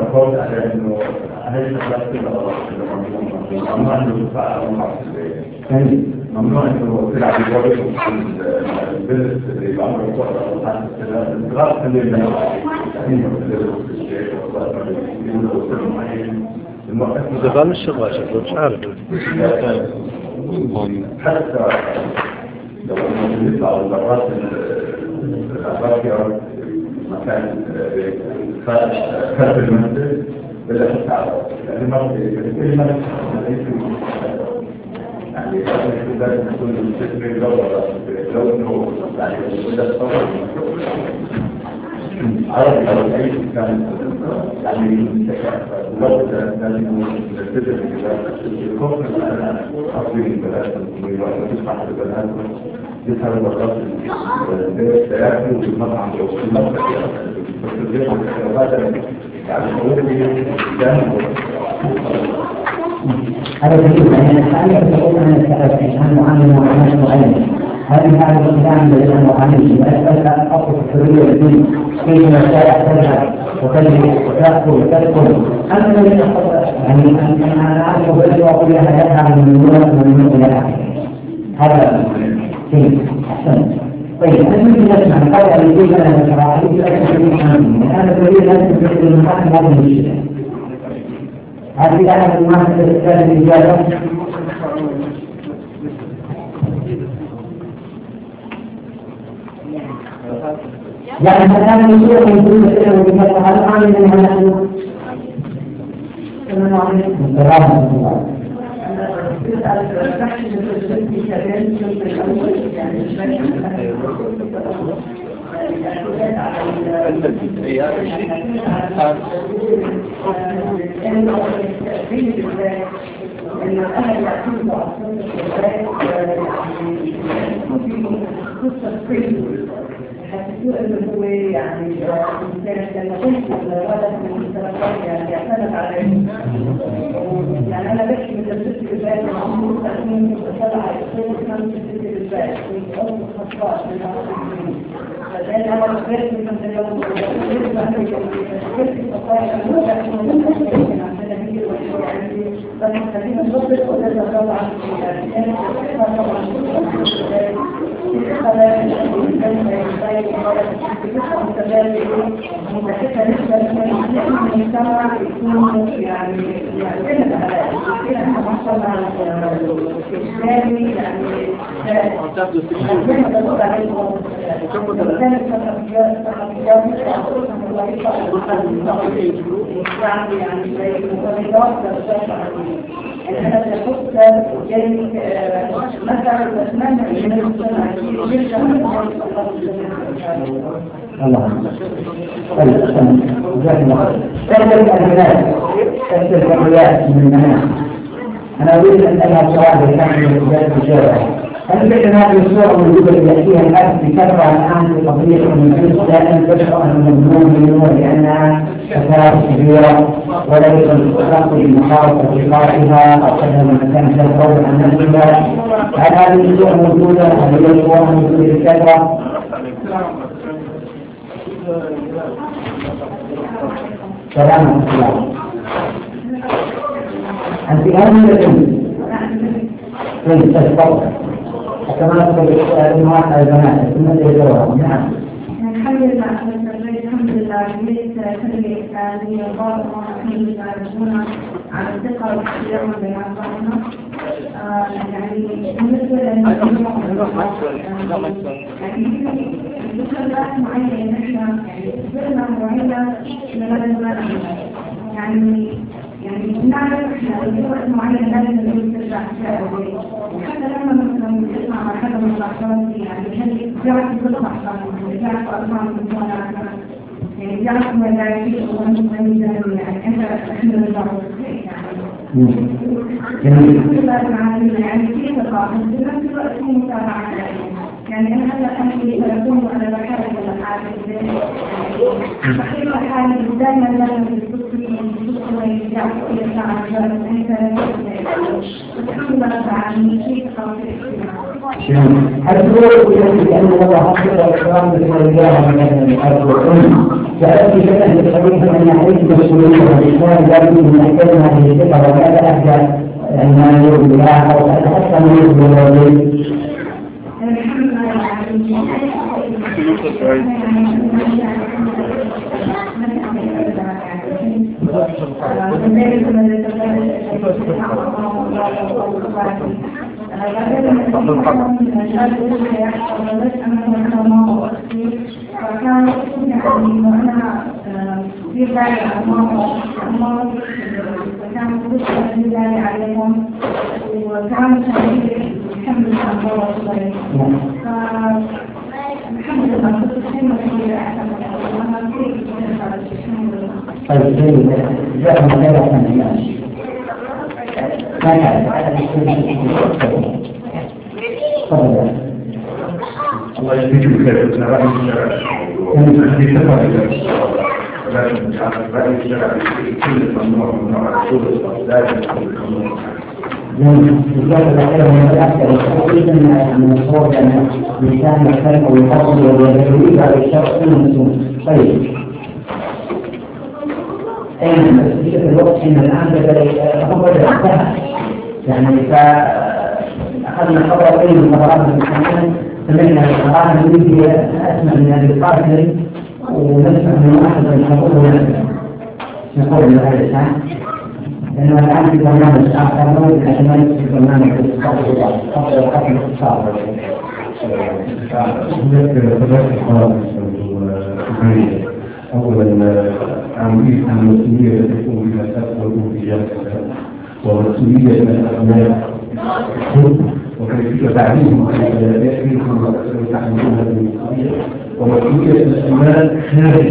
ممنوع انه تلعب بجوابه البزنس اللي بعمله الصحة الانتغاط اللي زغال الشغال شكله مش عارف حتى لو يطلع الضربات الأباكرة مكان خلف المنزل بدأ تتعرض يعني ما يعني لازم يكون الجسم لو انه يعني بدأ تطور عربي او اي كان يعني لو لازم نلتزم بالخوف من اصلي البنات وتسمح للبنات يظهر الوقت السياسي والمطعم هذا يعني هذا دليل أن الإنسان تقول أن الإنسان معامل معاملات معينة هذه هذا الإنسان الذي معامله وأسأل أصل الحرية الدين كيف الشارع تذهب وتأكل وتأكل أما الذي يعني أنا أعرف بأن أقول لها يفعل من إلى هذا شيء أحسن. طيب أنت نسمع قال أن يجب أن نتراحل إلى أن هذا الدليل لازم يكون المحاكم هذا الشيء هل في أحد الناس يستخدم الإجابة؟ يعني مثلا يصير من كل سنة وبكذا هل أعلم أنها نحن؟ السلام عليكم. ورحمة الله. هو يعني لما كنت الولد من السلطات يعني يعتمد عليه يعني أنا بحكي من الست البال وعمود تأمين وطلع يصير كمان الست البال ويقوم الخطوات من العصرين فذلك أنا بغير من اليوم كيف الخطوات الموضع من عندنا هي يعني بس خلينا نضبط وده طبعا يعني طبعا الله تختلف البنات تختلف الرياء من المنام. أنا أريد أن أسألها سؤال كامل من الشارع. هل فعلا هذه الصورة موجودة اللي يأتيها الأب بكثرة الآن في قضية من الجنس دائما تشعر أن المجنون منه لأنها فتاة كبيرة وليس الخط بمخاطر أصدقائها أو كذا من مكان تدور عن نفسها؟ هل هذه الصورة موجودة؟ هل هي الصورة موجودة بكثرة؟ سلام عليكم. أنت أهم لكم تفضل حتى ما نقول الأمهات البنات ثم تجربهم. نعم. الحمد لله الحمد لله ليس كل هذه الغرض الحمد لله ربنا على الثقة والاحترام بين أعضائنا. يعني بالنسبة للموضوع يعني بشكل معين نحن صرنا معينة لغاية يعني نعرف احنا وقت معين لازم نرجع شيء وحتى لما مثلا نسمع مع حدا من الاحصائيات يعني هل بيعرف كل الاحصائيات بيعرف ارقام المصنع يعني بيعرف مدارس ومن يعني انت احنا نرجع يعني في ثقافه في نفس الوقت في متابعه يعني انا هلا امشي تلفون وانا بحاول ولا حاجه بحاول حالي دائما لازم تتصل يعرفوا إلى ساعة الحمد لله عن شيء خاص هل هو يقول أن الله حفظ الإكرام بالرجال من الأرض سألت شيئا للحديث أن عليك مسؤولية الإسلام ذلك من أحكام هذه الثقة وماذا أحدث ما يرد بها أو أتحسن من يرد بالرجل؟ الحمد الله يجزيك الخير. أنا رأيي كل ممنوع من رسول الله لازم من الصور أن الإنسان يختلف ويفضل ويريد على الشخص المسلم. طيب في الوقت إن الآن بدأ يتفتح يعني فأخذنا خبر أي من خبرات المسلمين سمعنا القرآن الذي أسمع من هذه القاتل ونسمع من أحد من يقول له نقول له هذا الإنسان لأنه الآن في برنامج آخر موجود احتمال في برنامج الاقتصاد. أولا عملية المسؤولية التي تكون بها تأخذ بجانبها ومسؤولية الأبناء وكيفية تعليمهم كيفية تحملون هذه المسؤولية ومسؤولية الأبناء خارج.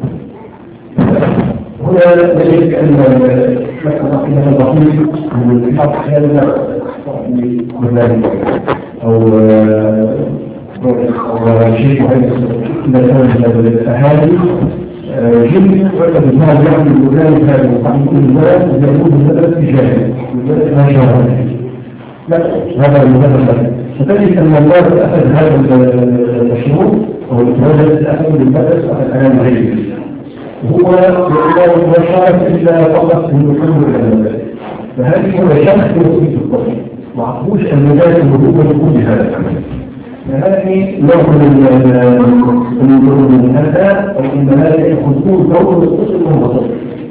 هنا لا شك أن مثلا البسيط من الحق هذا برنامج أو شيء معين الأهالي جميع وقت ما يعمل البرنامج هذا وتعمل الناس يقول المدرسة تجاهل ما شاء هذا المدرسة فتجد أن الله أخذ هذا المشروع أو المدرسة أخذ المدرسة أخذ أمام غيره وهو ما شارك إلا فقط في المحمد الأمام فهذه هو شخص يوصيد الطفل معقوش المدارس المدوبة يكون بهذا العمل فهذه نوع من هذا أو إن هذا يخصون دور الطفل وهو طفل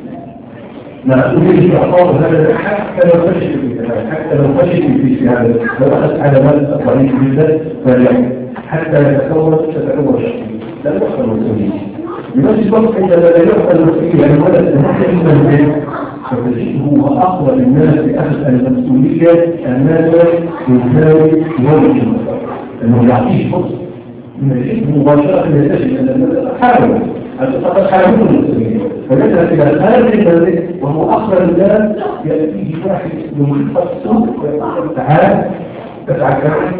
نريد إعطاء هذا حتى لو فشل في هذا لو أخذ علامات ضعيف جدا حتى تتكون شخصية لا تحصل مسؤولية بنفس الوقت عندما لا يحصل مسؤولية الولد نحن إلى فالشيء هو أقوى الناس بأخذ المسؤولية أمام إنسان يوم أنه يعطيه فرصة من الاسم مباشرة يتجد حاول فقد حاولوا المسؤولية فنذهب إلى خارج المنزل وهو أقوى الناس يأتيه واحد يخصصه ويقول تعال تسعى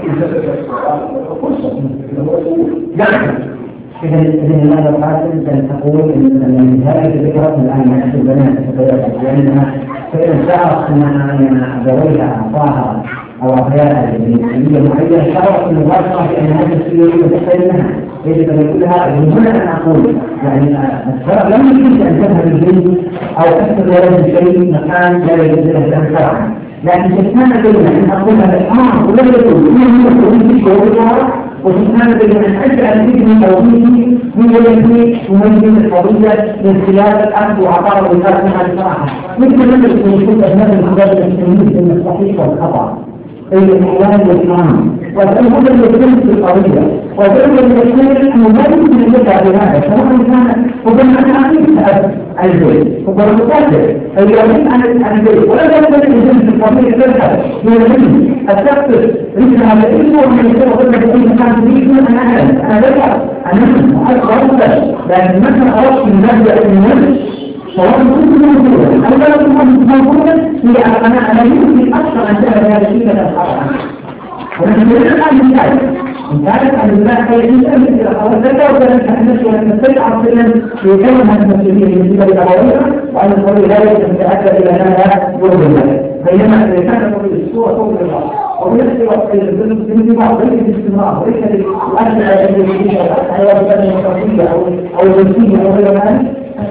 فرصة يعني إذن ماذا قاتل أن تقول أن هذه الذكرى الآن من أهل البنات لأنها فإن شعرت أن أبويها أعطاها أو أعطيها الجنسية معينة شعرت مباشرة بأن هذه السيئة تحتاج منها يجب أن يقول لها من هنا أنا أقول يعني الشرع لم يمكن أن تذهب البنت أو تكتب ولد شيء مكان لا يجوز له أن شرعا لكن سبحان بيننا أن أقول هذا ولا يقول من يقول في شعورها وسبحان بيننا أن أجعل ذكر توضيحي من يلي مميز القضية من خلال الأخذ وعطاء الوزارة من الصراحة مثل ما يقول أبناء الخباب المسلمين من الصحيح والخطأ أي الإعلان والإمام والأمر الذي يتم في القضية والأمر الذي يتم أنه لا يمكن أن يدعى بهذا سواء كان وبما أن أعطيك عن البيت وبما مقاتل أي يريد عن البيت ولا يمكن أن يتم في القضية تذهب من العلم التقصد مثل هذا الاسم ومن يتم قلنا في أي مكان تريد أن أعلم أنا ذكر أنه أكبر لكن مثلا أردت من ذلك من سواء كنت موجودا أو لا كنت موجودا هي أنا يمكن أكثر أن تأخذ هذا الشيء للأخرى ونحن نتعلم من ذلك نتعلم عن الله هي الإنسان إلى أخرى ذكر وذلك أن نشوى أن نستطيع فعلا يكون هذه المسؤولية من قبل الأولى وأن القول لا يمكن تأثر إلى هذا يوم بينما إذا كان الصورة فوق الأرض وبنفس الوقت يجب بعض ذلك الاستمرار وليس لأشياء التي الحياة الشخصية أو الجنسية أو غير ذلك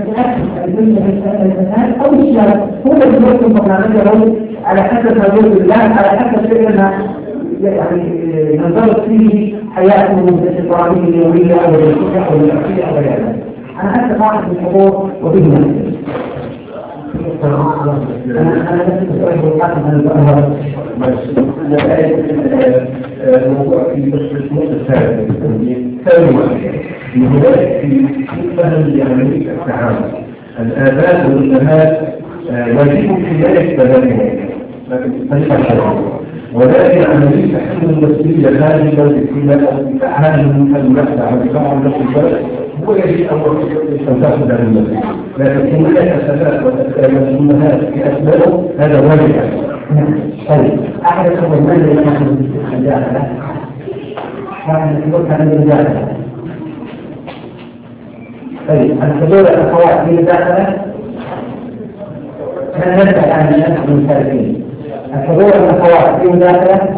الإنسان أو الشاب هو الذي يكون برنامجه على حسب حدود الله على حسب فعلنا يعني ننظر فيه حياته باستقراره اليومية أو الشخصية أو الشخصية أو غير ذلك. أنا حتى قاعد بالحضور وبه نفسي. أنا بس أسأل الحاكم عن الظاهر. الموضوع في التصميم الثاني من هناك في فهم لعملية التعامل الآباء والأمهات واجب حماية بناتهم لكن طريقة شرعية ولكن عملية تحمل المسؤولية خارج الدولة تعامل المنفذ على الجماعة نفس البلد هو يجب أن تأخذ عن المسؤولية لكن حماية الأساسات والأمهات في أسبابه هذا واجب طيب أحد الأمور الذي يأخذ الجاهلة كان يقول عن الجاهلة طيب الحضور الأخوات في الداخلة كان نسأل عن الناس المشاركين الحضور الأخوات في الداخلة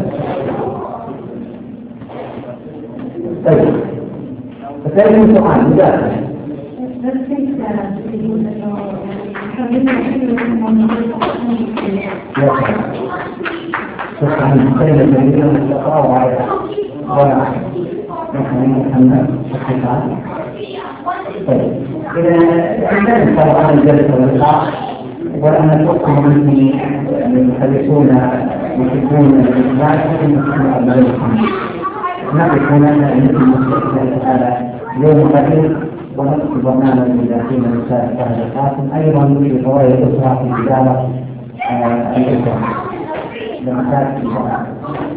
طيب فسألني سؤال مداخلة عن الخير الذين استقروا على محمد طيب إذا عندنا طبعا الجلسة والإصلاح وأنا أتوقع مني المحدثون يحبون الإسلام نقف هنا نحن الله تعالى يوم قدير ونقف برنامج مداخلين رسالة فهد القاسم أيضا في فوائد الأسرة في إدارة الأسرة لمسات الإدارة.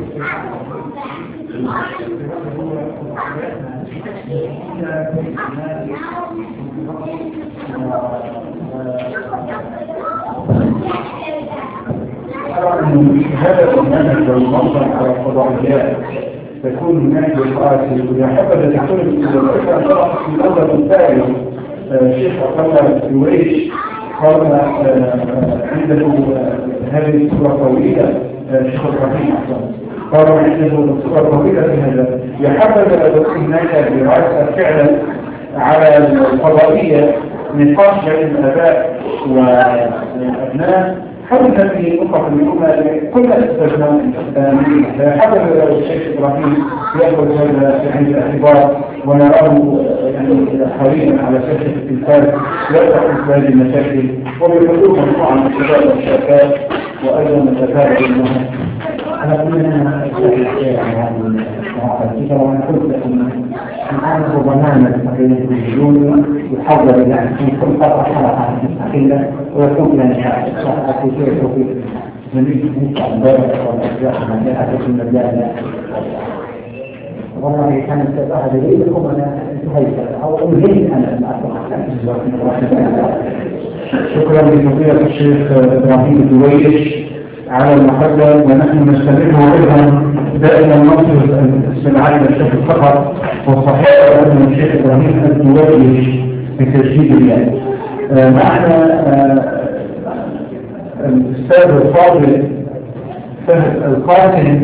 هذا البرنامج والمنظر على الفضائيات تكون هناك لقاءات ويا حبذا تكون الفكرة طرح في الأول الثاني شيخ عبد الويش قال عنده هذه الصورة طويلة شيخ إبراهيم قال عنده صورة طويلة في هذا يا حبذا تكون هناك دراسة فعلا على الفضائية نقاش بين الآباء والأبناء حول هذه النقطة المهمة لكل أسبابنا حتى الشيخ إبراهيم يأخذ هذا في عين الاعتبار ونراه حريصا على شاشة التلفاز يفتح مثل هذه المشاكل وبالحضور مجموعة من الشباب والشابات وأيضا الشباب والمهن. أنا كلنا أشتغل على هذه الفكرة وأنا قلت لكم الآن هو برنامج تقريبا تلفزيوني يحضر يعني في كل فترة حلقة مستقلة ويكون لنا شرح في شيء توفيق من نسبة الدولة والأشياء المجال في المجال. والله كانت هذا لكم أنا انتهيت أو أنهيت أنا شكرا لفضيلة الشيخ إبراهيم الدويش على المحاضرة ونحن نستمر أيضا دائما نصل الاستماع إلى الشيخ فقط والصحيح أن الشيخ إبراهيم الدويش بتجديد اليوم. معنا الأستاذ الفاضل فهد القاسم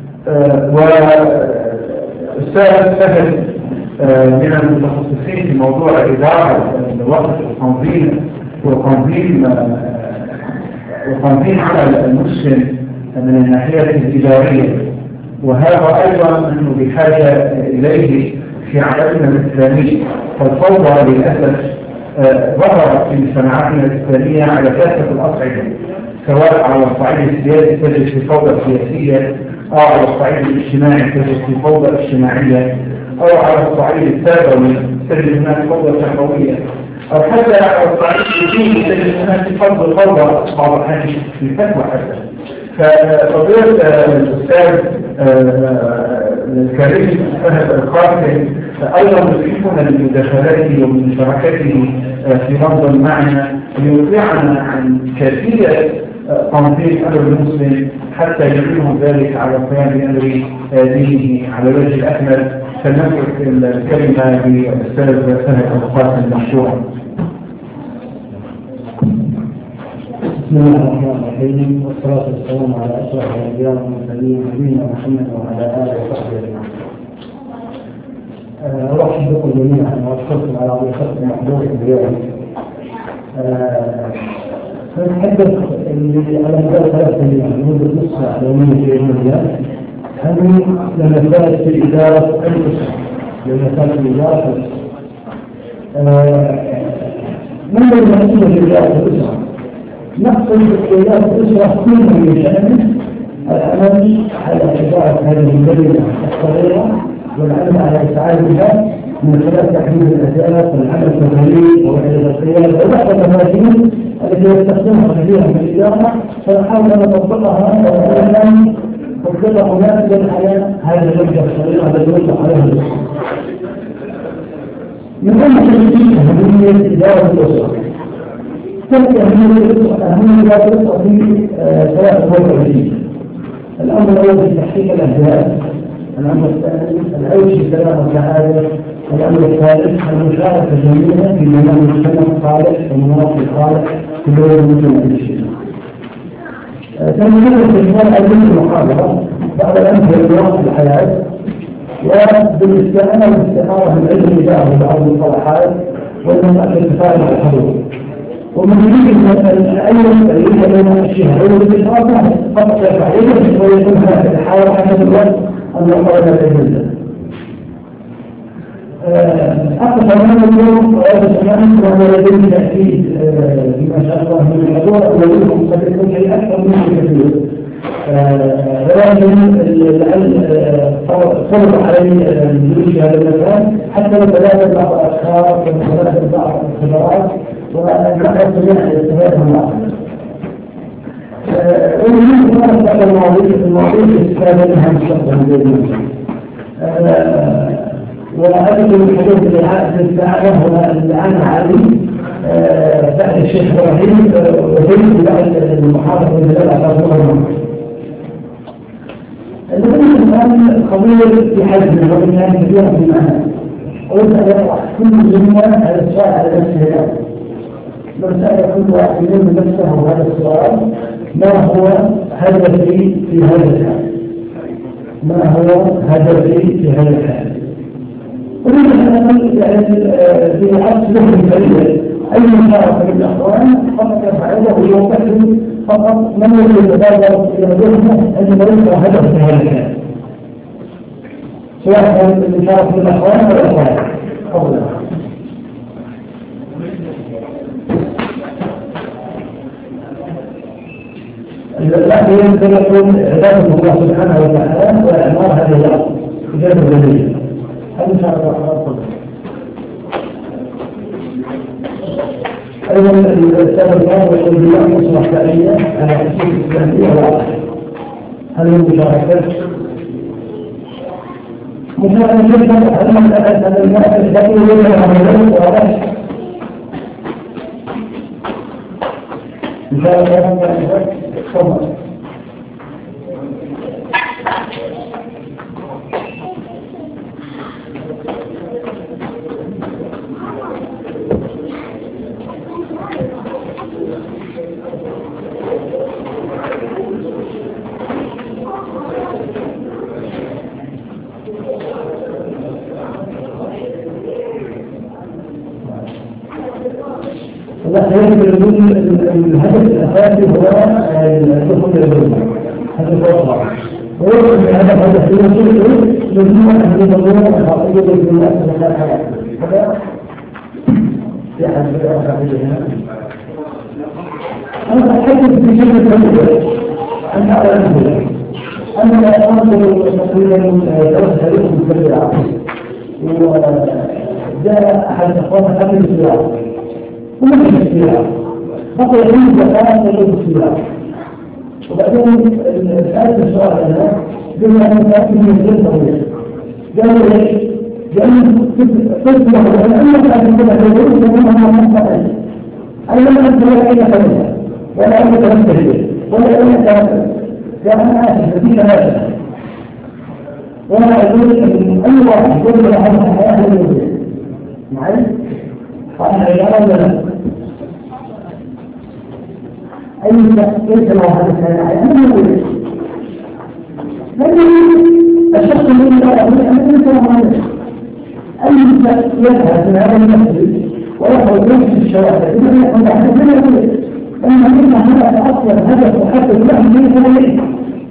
والأستاذ فهد من المتخصصين في موضوع إدارة الوقت وتنظيم على المسلم من الناحية الإدارية، وهذا أيضا نحن بحاجة إليه في عالمنا الإسلامي. فالفوضى للأسف ظهرت في مجتمعاتنا الإسلامية على كافة الأصعدة، سواء على الصعيد السياسي تجد في فوضى سياسية، أو على الصعيد الاجتماعي تجد في فوضى اجتماعية، أو على الصعيد التربوي تجد هناك فوضى تربوية، أو حتى على الصعيد الديني تجد هناك فوضى بعض الأحيان في الفتوى حتى. فقضية الأستاذ الكريم فهد القاسم أيضا يصيبنا بمداخلاته ومشاركته في لندن معنا ليطلعنا عن كيفية تنظيم أمر المسلم حتى يعينه ذلك على قيام بأمر دينه على الوجه الأكمل. فلنترك الكلمة للأستاذ فهد القاسم مشكورا. بسم الله الرحمن الرحيم والصلاة والسلام على أشرف الأنبياء والمرسلين نبينا محمد وعلى آله وصحبه أجمعين. أرحب بكم جميعا وأشكركم على ضيافتكم محظوظة اليوم. سنتحدث على مدار 3 أيام لمدة نصف ساعة يوميا في المجال عن لمسات في إدارة الأسرة. من المسؤول في إدارة الأسرة؟ نقصد إدارة الأسرة كل من يشأنه العمل على إدارة هذه الكلمة الصغيرة والعمل على إسعادها من خلال تحديد الأهداف والعمل التمارين ووحدة القيادة وبعض المفاهيم التي يستخدمها كثيرا في الإدارة فنحاول أن نطبقها وأن نطبقها مناسبا على هذه الوحدة الصغيرة التي يطلق عليها الأسرة. من أهمية إدارة الأسرة تبدأ أهمية إدارة الأسرة في 3 موضوعين. الأمر الأول في تحقيق الأهداف، الأمر الثاني العيش بسلام وسعادة، الأمر الثالث المشاركة الجميلة في بناء المجتمع الصالح والمواطن الصالح في دور المجتمع الاجتماعي. تنظيم الاستثمار أيضا المحاضرة بعد الأمثلة لوقت الحياة وبالاستعانة والاستعارة من علم الإدارة وبعض الصلاحات والمسألة الكفاية على الحضور. ومن يريد أن يريد أن يمشيها والاستثمار فقط يرفع يده ويكون هناك تحاول حسب الوقت أن يقرأ الأجهزة. أقصى من اليوم وأنا وهو لديه تأكيد بما شاء الله من الموضوع ولديهم قد يكون شيء أكثر من كثير ولكن فرض علي الجلوس في هذا المكان حتى لو تلاقى بعض الأشخاص وتلاقى بعض الخبرات ولا أستطيع أن يستفاد من بعض. أريد أن أتابع المواضيع الاستفادة منها مستقبلا وأجد الحدود اللي أعلمها الآن علي بعد الشيخ إبراهيم وزيد بعد المحاضرة من الأولى أعطاهم الذي الآن قضية في حجم وبناء كثيرا في المعنى أريد أن يطرح كل منا هذا السؤال على نفسه الآن لو سأل كل واحد من نفسه هذا السؤال ما هو هدفي في هذا الحال؟ ما هو هدفي في هذا الحال؟ أريد أن أقول في عكس له الفريق أي مشاركة من الأخوان فقط يفعله ويوقفه فقط من يريد يتبادر إلى ذهنه أن يريد هدف في هذا الحال سواء كان المشاركة من الأخوان أو الأخوان أولا الأخير يكون عبادة الله سبحانه وتعالى وإعمار هذه الأرض إجابة الجميع هذا إن شاء الله أيضا الأستاذ الآن يقول بالله مصلح فعلية على حسين الإسلامية واضح هل هي مشاركة؟ مشاركة جدا هذا الناس الذي يقول لهم واضح مشاركة تفضل الهدف الأساسي هو الدخول إلى الجنة هذا هو الصراحة ويمكن أن هذا في نفسه مجموعة من الأمور الخاصية بالناس من الحياة هذا في أحد الأخرين أنا أتحدث بشيء كبير عن هذا الأمر أنا لا أنظر تقريبا درس تاريخ مكبر وجاء أحد أخواننا قبل السيارة ومن السيارة بقي يريد زكاة يريد السيارة وبعدين سألت السؤال أنا قلنا أن تأتي من الجنة طويل قالوا ليش؟ لأن قلت له أن أنك أتكلم عن الجنة وأنها مستقل أنا لم أتكلم أين خليها ولا أنك لم تهديه ولا أنك قال أنا آسف نتيجة هذا وأنا أقول أن أي واحد يقول له هذا الحياة هو يوجد معي؟ فأنا عيارة ولا لا؟ أي ليس له هذا الحياة أنا يوجد لكن الشخص الذي لا يقول أن ليس له هذا أي يذهب من هذا المسجد ويخرج يمشي في الشوارع إذا يكون أحد لا يوجد أن ليس هذا أصلا هدف وحتى له ليس له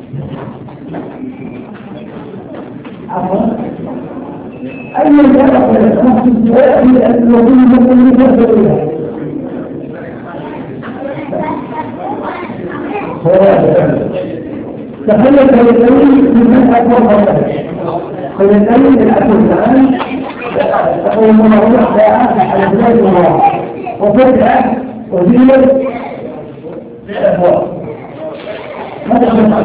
أي جرى تخيل فلسطين من أكبر خطر فلسطين الأكبر الآن تقول منظمة ساعة على بلاد الله وفجأة وزيلت الأبواب ماذا تفعل؟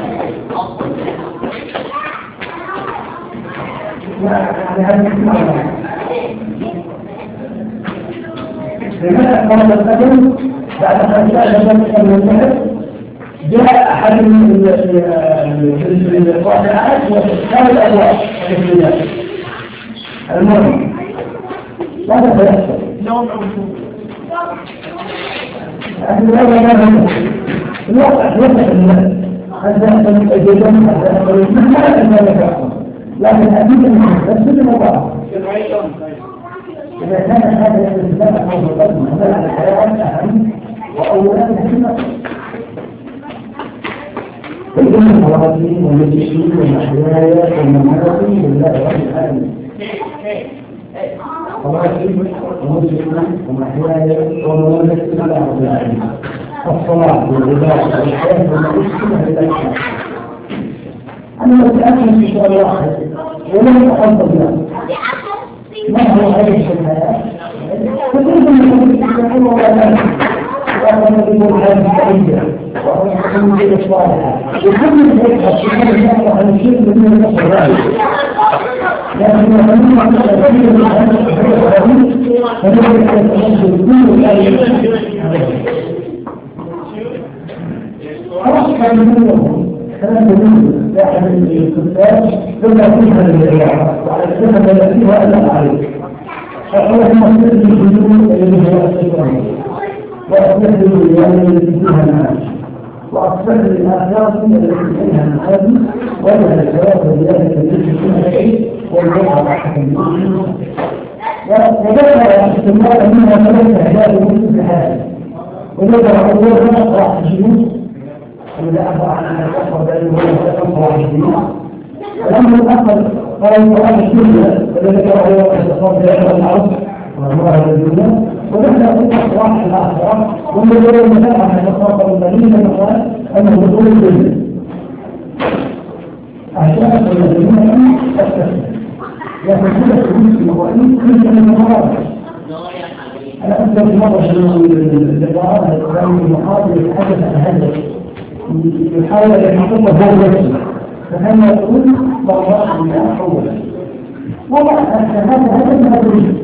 لماذا قال القدم بعد 15 سنة من المهد جاء أحد من القاطعات وكان الأبواب المهم ماذا سيحصل؟ الواقع يفتح الناس هذا يحصل أجيبا هذا يحصل مهما أن يفعل لكن أكيد أنه بس الموضوع إذا كان هذا الاستثناء أو القدم هذا على الحيوان أهم وأولا مهمة كل المواطنين والمسيحيين والمحيايا والممارسين لله رب العالمين ومسلما ومحياي ومملكة على رب العالمين. الصلاة والعبادة والحياة والمعيش كلها لله. أنا متأكد في سؤال واحد ولم أفضل له ما هو عيش الحياة؟ فكيف يكون ولا وأنا بقول هذه سعيدة وأنا بقول صالحة وكل ذلك الشيء يحصل على الشيء من النصر لكن لما نحن نتكلم عن هذا الشيء فنحن خلاص كان منهم ثلاثة منهم واحد من الكتاب ثم فيها الإعراض وعلى السنة التي فيها ألا عليك فأولا مصدر الجنود الذي هو الشيطان وأصبح لليوم التي فيها الناس وأصبح للآخرة التي فيها الناس وجد الجواب بذلك الذي فيها شيء والبيع راحة منه وذكر استمرار منها ثلاثة أهداف من هذا وذكر أولها راحة الجنود إذا أخبر عن أن الأخبر بأنه هو راحة الجنود ولما الأخبر قال القرآن السنة وذكر هو الاستقرار بأخبر العرض وهو الدنيا ونحن نقول واحد الآخرة ونقول المثال عن الأخبار البنين قال أنه دخول الدنيا أعشاء الذين أستثنى لكن كل المسلم وإن كنت من المرات أنا أنت في مرة لقاء الإسلام المحاضر يتحدث عن هذا يحاول أن يحطه هو نفسه فكان يقول والله لا حول وضع هذا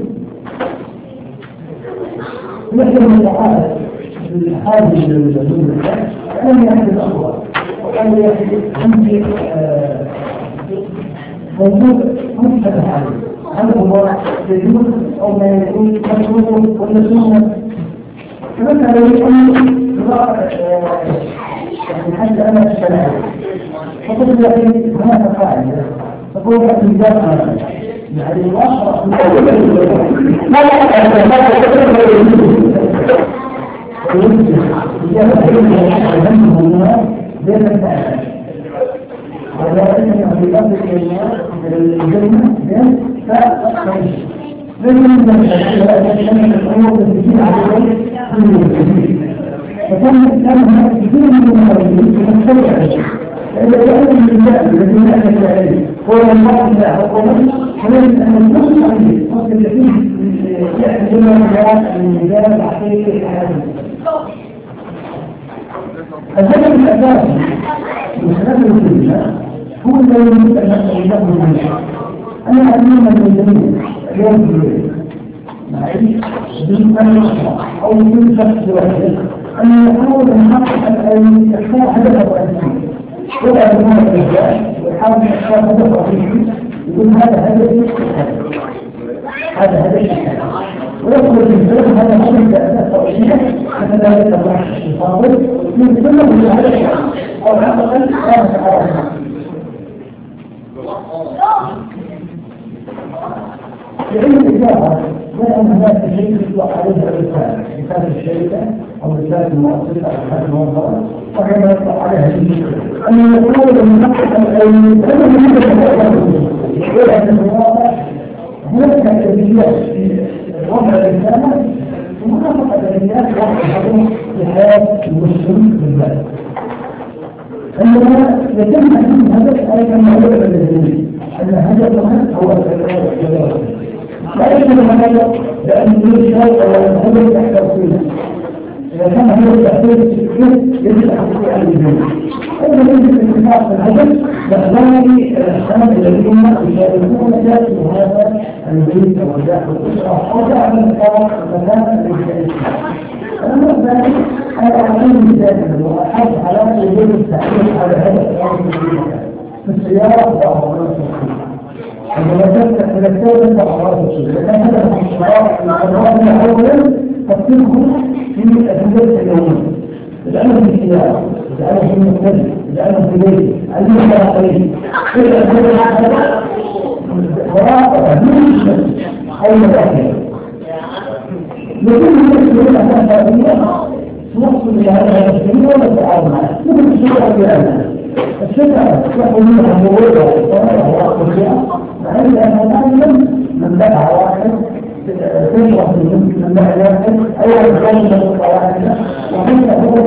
مثل من الحالة هذه الجملة لم يحدث الأخبار وكان يحدث موجود مشتبه عليه هذا هو يجوز أو ما يكون مشروط ولا سنة فمثلا يقول يعني حتى أنا الشرع فقلت لكن هناك قاعدة تقول لك الجامعة يعني الأشرف ما ولكن بقدر الجنة فأخرج لكن الأمور التي على فكان الإسلام كثير من المخرجين يتبع إذا كان الإنسان الذي يأتي عليه هو الله لا حكومة فلازم أن نكون عليه فصل الذي يأتي لنا من المجال الحقيقي الحالي الهدف الأساسي من هذا الدنيا هو الذي يمكن أن نحن منه أنا أتمنى من الجميع اليوم في الليل معي بالنسبة أو كل شخص واحد أن يحاول أن يحقق أن يختار هدف رئيسي ولا يكون الرجال ويحاول أن يختار هدف رئيسي يقول هذا هدفي هذا هدفي ويدخل في الفيلم هذا هدف كأساس رئيسية حتى لا يتبع الفاضل من كل من الهدف أو على الأقل خامس على في علم الإجابة لا أن هناك شيء يطلق عليه الرسالة الشركة أو رسالة المؤسسة أو هذا الموضوع وكما يطلق عليها أن يقول أن نحقق هناك أدبيات في وضع الرسالة ومناطق أدبيات وضع لحياة المسلم بالذات عندما يتم أن هدف أيضا موضوع الذي أن هدفها هو الجواب لا يمكن أن يقول لأن كل شيء أو الهدف تحت إذا كان هذا التأثير يجب أن على الجنة أيضا يجب الاتفاق في الهدف بأخباري السنة الذين يشاركون ذات هذا البيت أو ذات الأسرة أو ذات المكان الذي أما ذلك أنا أعلم ذلك وأحب على وجود التأثير على هذا في السيارة وأعرض عندما تفتح إلى الثالث أعراض الشيء لأن هذا الأعراض الأول تفكيره في أدلة اليوم الأمر في السيارة الأمر في المكتب الأمر في البيت الأمر في الآخرين وراء أي مكان لكن المسؤولين عن هذه نصل إلى هذا الشيء ولا تعاون معه مثل الشيء الأولى الشركة تحولها مروضة وأخذها فإن أنها من لها واحد تشرح من لها واحد أول كان من القواعد وحتى هو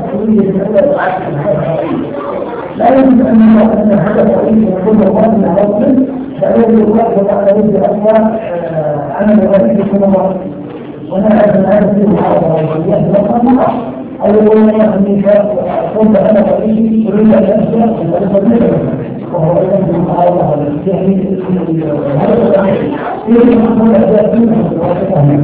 لا يجب أن يكون هذا الرئيس وكل مرة من الرجل فأول الواحد على وجه أسوأ عمل الرئيس كل مرة هذا في المحاضرة أو يقول لك أني كنت أنا رئيسي أريد أن أسرع وهو أيضا في المحاضرة يعني هذا يجب أن يكون أداء منه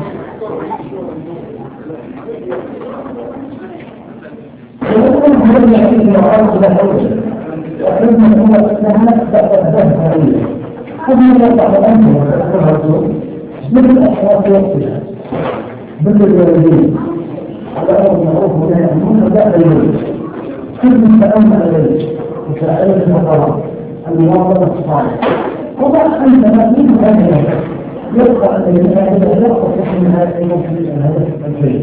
ويقول هذا الحديث المعارض له وأن هو أنها تأخذ هذه هذه يطلع عنه الرسول مثل أشراط وقتها مثل الوالدين على أرض معروف ونهي عن المنكر داخل البيت كل تأمل عليه وسائل الفقراء المواطنة الصالحة وضع أنت مسؤول هذا يبقى أن يتعامل يقف من هذا البيت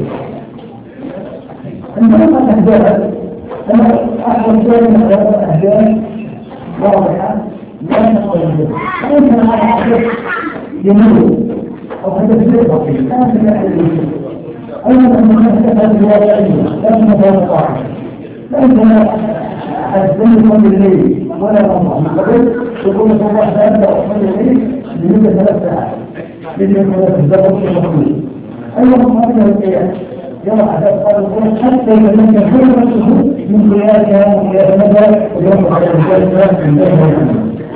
المهم الأهداف أنا أحضر شيء من الأهداف واضحة لا تقل فإن كان هذا يمر أو هدف غير بسيط لا تتعلم الوجود أيضا أن نستفاد الواقعية لا نتوقع فإن كان الزمن من الليل ولا نضع من قبل يقول لك الله سأبدأ أصلي الليل لمدة 3 ساعات لمدة 3 ساعات أيضا هذا القياس يرى أداء القرآن حتى يتمكن كل نفسه من قياسها وقياس نظر ويوم على الجلسة من ذلك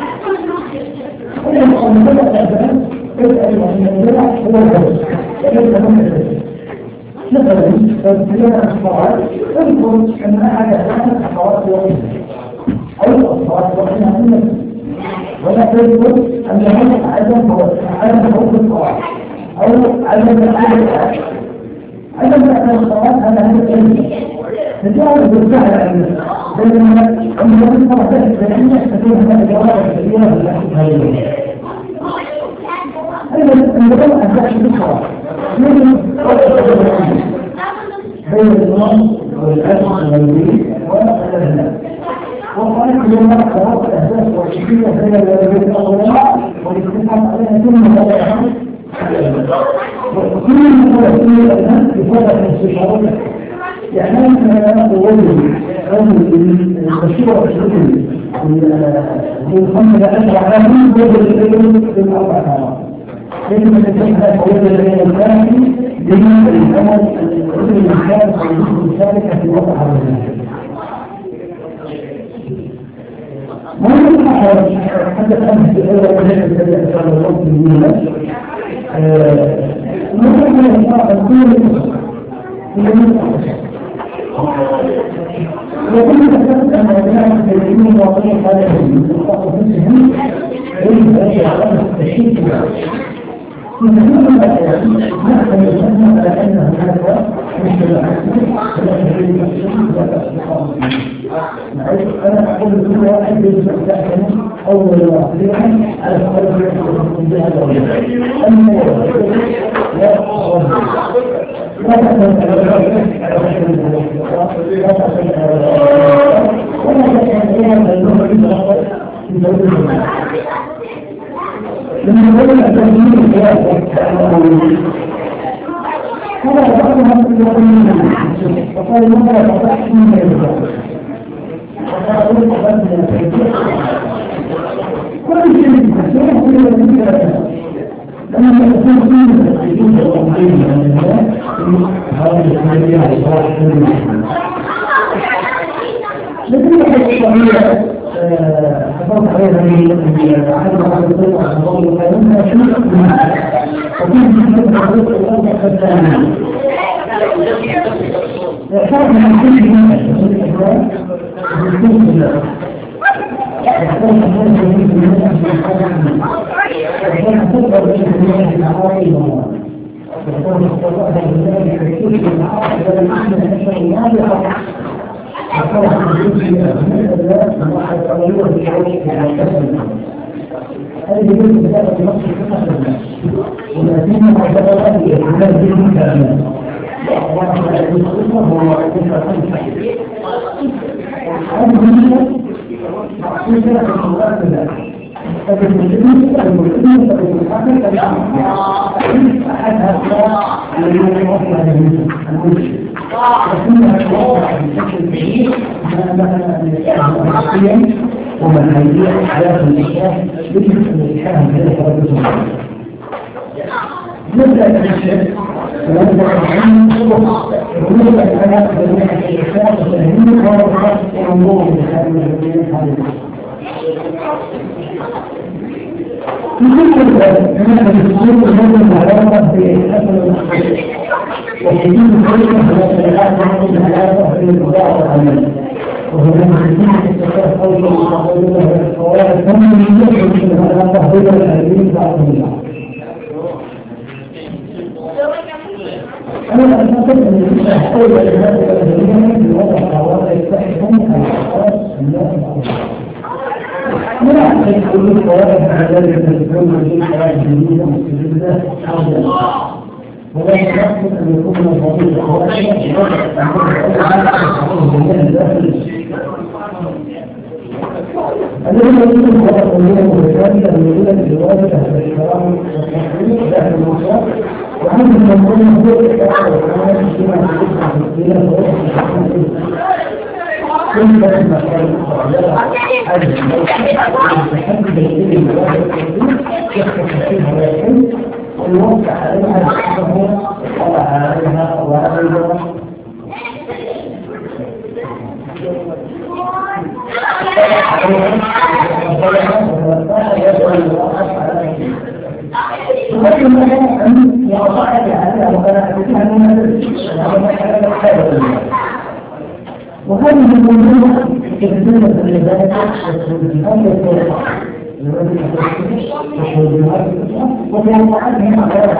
ولكن أن بدأ الأبناء يسأل عن المنزلة هو الجلس ليس هم الجلس مثلا فابتلاء الصلاة اذكر أن أحد أحد الصلاة وقتها أو الصلاة وقتها من نفسه ولا تذكر أن هذا عدم حروف الصلاة أو عدم الآية عدم الصلاة هذا هو العلم تجاوز بالفعل عن بينما أن يكون صلاة الفعلية تكون هذا الجواب الكبيرة بالأحد هذه أيضا المدام أهداف بالصلاة بين الإمام والأسر والبيت والأهداف وقالت لما أخذت الأهداف والشكية بين البيت الأولى والاستفاد عليها ثم تبعها وكل المثلثين الآن بفضل الاستشارات يعني أنا أقول المشروع الشغل الخمسة أشهر على من يجب الإلم في الأربع سنوات يجب أن تشهد حوالي بين الكافي لمن الأمل الرجل المشارك والمشاركة في وضع الرجل مهم حتى الآن في أول وجهة الذي أسأل الله في الميلاد مهم أن يتعرف كل الأسر في الميلاد وكل تكتب أن أبناء الكريمين وطريق هذا من الخاصة نفسهم يجب أن يعلم التشكيل كذا في كثير من الأحيان نحن يسمى على أن هذا مثل أنا أقول كل واحد يجب أن تأكل أول واحد على فقرة يحكم بها الأولى أما لا تأكل على لا تأكل ولا تأكل المنظر في دولة المال لما يقول التنظيم الخلاف هذا بعضها من الوطنين وقال ماذا فتحت من الوطن وقال أقول كل شيء يحسنه كل الذين لما يكون فيه الحدود والتنظيم من الله هذه الحالية صراحة لكن الحقيقة حفظت عليها من عدد عدد الطريقة حفظت عليها شيء وكيف تحدث حدث الأرض حتى يحتاج من كل من الإحرام بالكل الله يحتاج من كل من الإحرام عشان تقدر بين العوائل والله يحتاج استطاعت بذلك الكل من العوائل والمعنى نشر الله أصبح الجزء من الناس واحد أولوه بالشعور هذه جزء بسبب نقص الناس ولكن معتبرات الإعلام به كأمان الله على الإسلام هو ومن هيئة حياة الإسلام يجب أن يتحاهم هذا الرجل. نبدأ بالشيء ونبدأ بالحياة الحياة بين الإسلام والتهيئ والرحمة والنور بهذه الحالة. يمكن أن يكون هذا العلاقة بأسفل المخطط وحديث كلمة على العلاقة بين العلاقة بين الوضع والعمل وهناك كثير استفاد أولا وحضرنا القواعد ثم يمكن أن تحضر الأهلين بعضهم. أنا أعتقد أن الأحوال هذه الأهلين بوضع قواعد يستحقون الأشخاص الناس لا أعتقد كل القواعد على ذلك تكون من قواعد جديدة مستجدة ولا يمكن أن يكون الفضيل القواعد الذين يمكن خلق اليوم والثاني أن يكون الجواز أهل الكرام والتحريك أهل المصاب وعنده المنظومة هو الإكرام والكرام فيما يجب أن يكون كل ما كان حاجة المتحدد الذي يخفف فيها ويحل ويوقع عليها الحكمة وطلع عليها وأيضا وهذه الموضوع كثيرة العبادة وفي المعادة على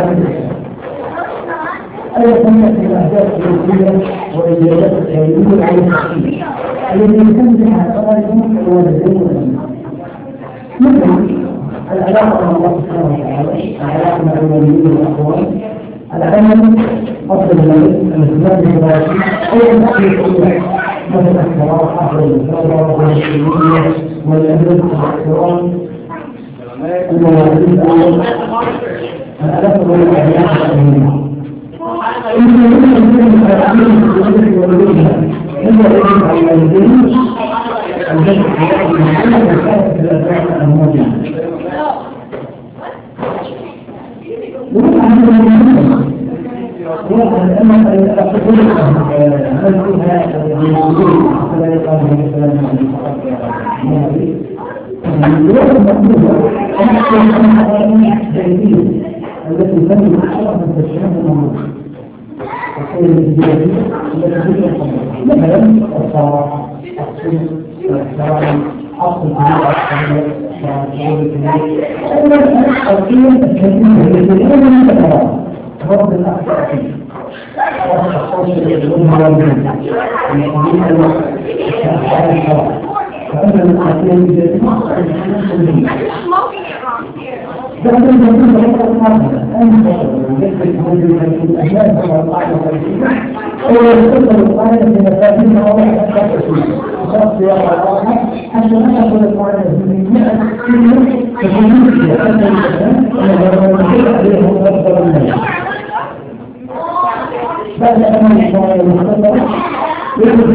أيضا في الأهداف الوظيفية وإيجابات التعليم على التحقيق الذي يتم الطالبون والوالدين مثل العلاقة مع الله سبحانه وتعالى، العلاقة مع الوالدين والأخوان، العمل أفضل من الإسلام بالمعاصي أو التحقيق مثل الصراحة والمثابرة والشيوعية والأدب والاحترام المواعيد أيضا العلاقة مع الأعياد والأمور. التي تنمي الحرب من تشريع المنظومة وخير الإجابية التي تجري مثلا الصراحة، الصدق، الاحترام، حق الجميع، شعور الجميع، القيم الكثيرة التي لا يمكن رد الأخطاء فيه والتخصص والمعلومات المقيمين الوقت كأفعال الحرام فأنا الأخير الجميع بعد أن يكون هذا المرض أنت يجب أن الأجيال كما القاعدة والإجماع أو يتصل القاعدة بمفاتيح واضحة تخصص وخاصة واضحة حتى لا تكون القاعدة بالمئة تكون فيها حتى الإنسان أنه يكون عليه أفضل الناس بعد أن القاعدة المختصرة يجب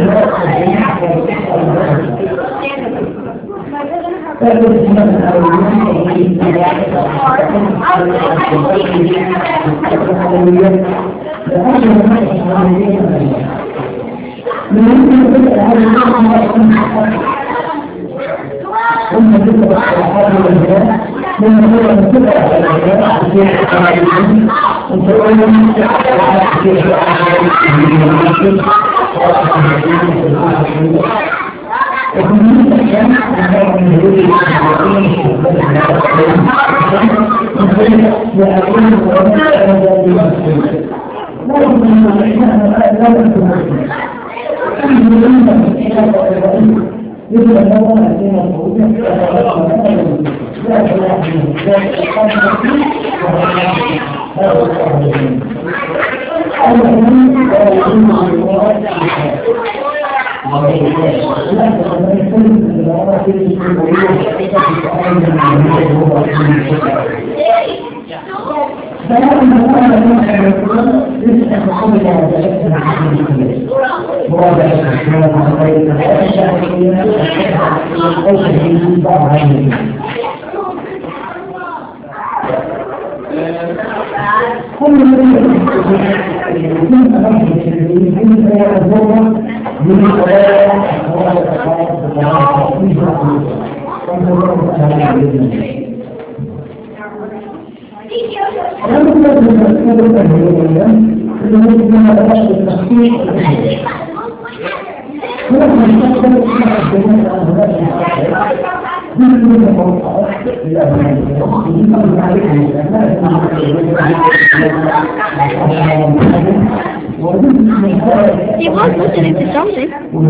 He was listening to something.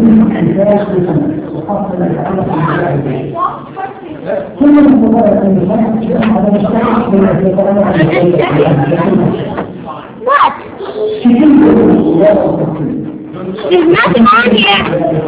What? There's nothing on here.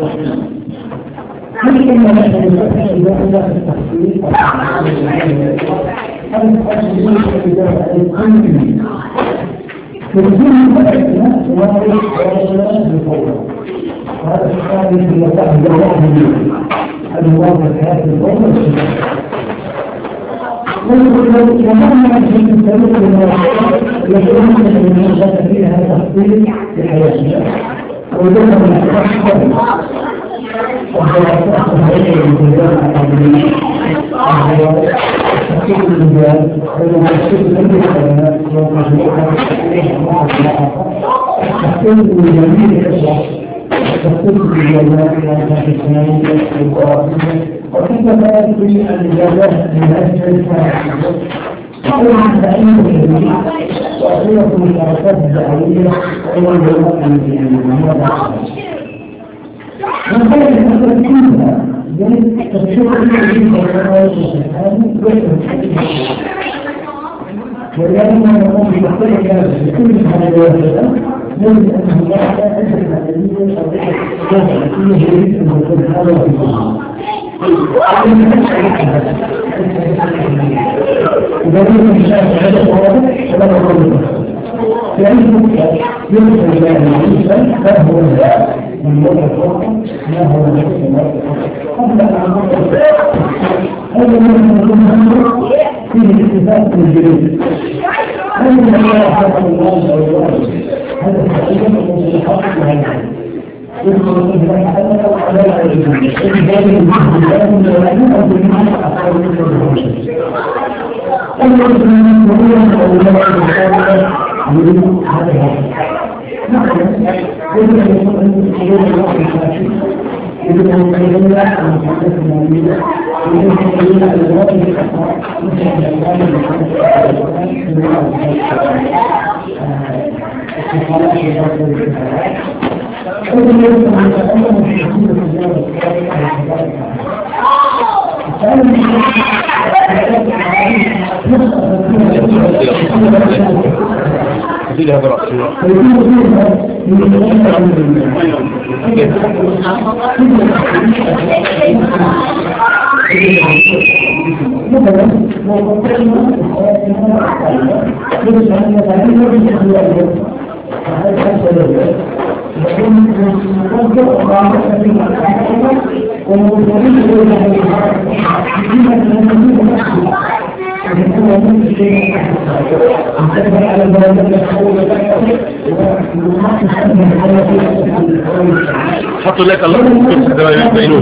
حطوا لك الله ما يبينوش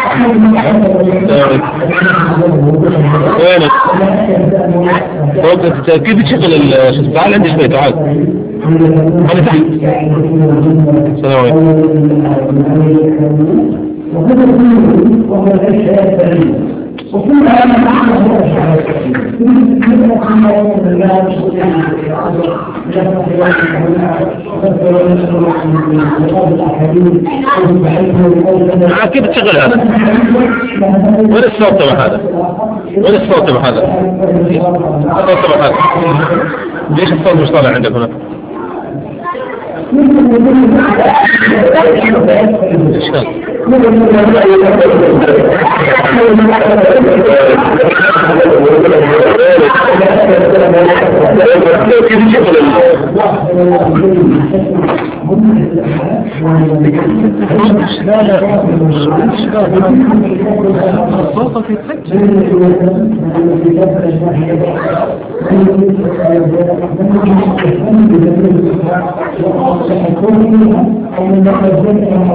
وينك؟ كيف تشغل تعال عندي شوي تعال. أنا تحت. السلام عليكم. وكل هذا معنى هو الشهادة. كيف تشغل هذا؟ وين الصوت تبع هذا؟ وين الصوت تبع هذا؟ الصوت تبع هذا؟ ليش الصوت مش طالع عندك هنا؟ الصوت في السجن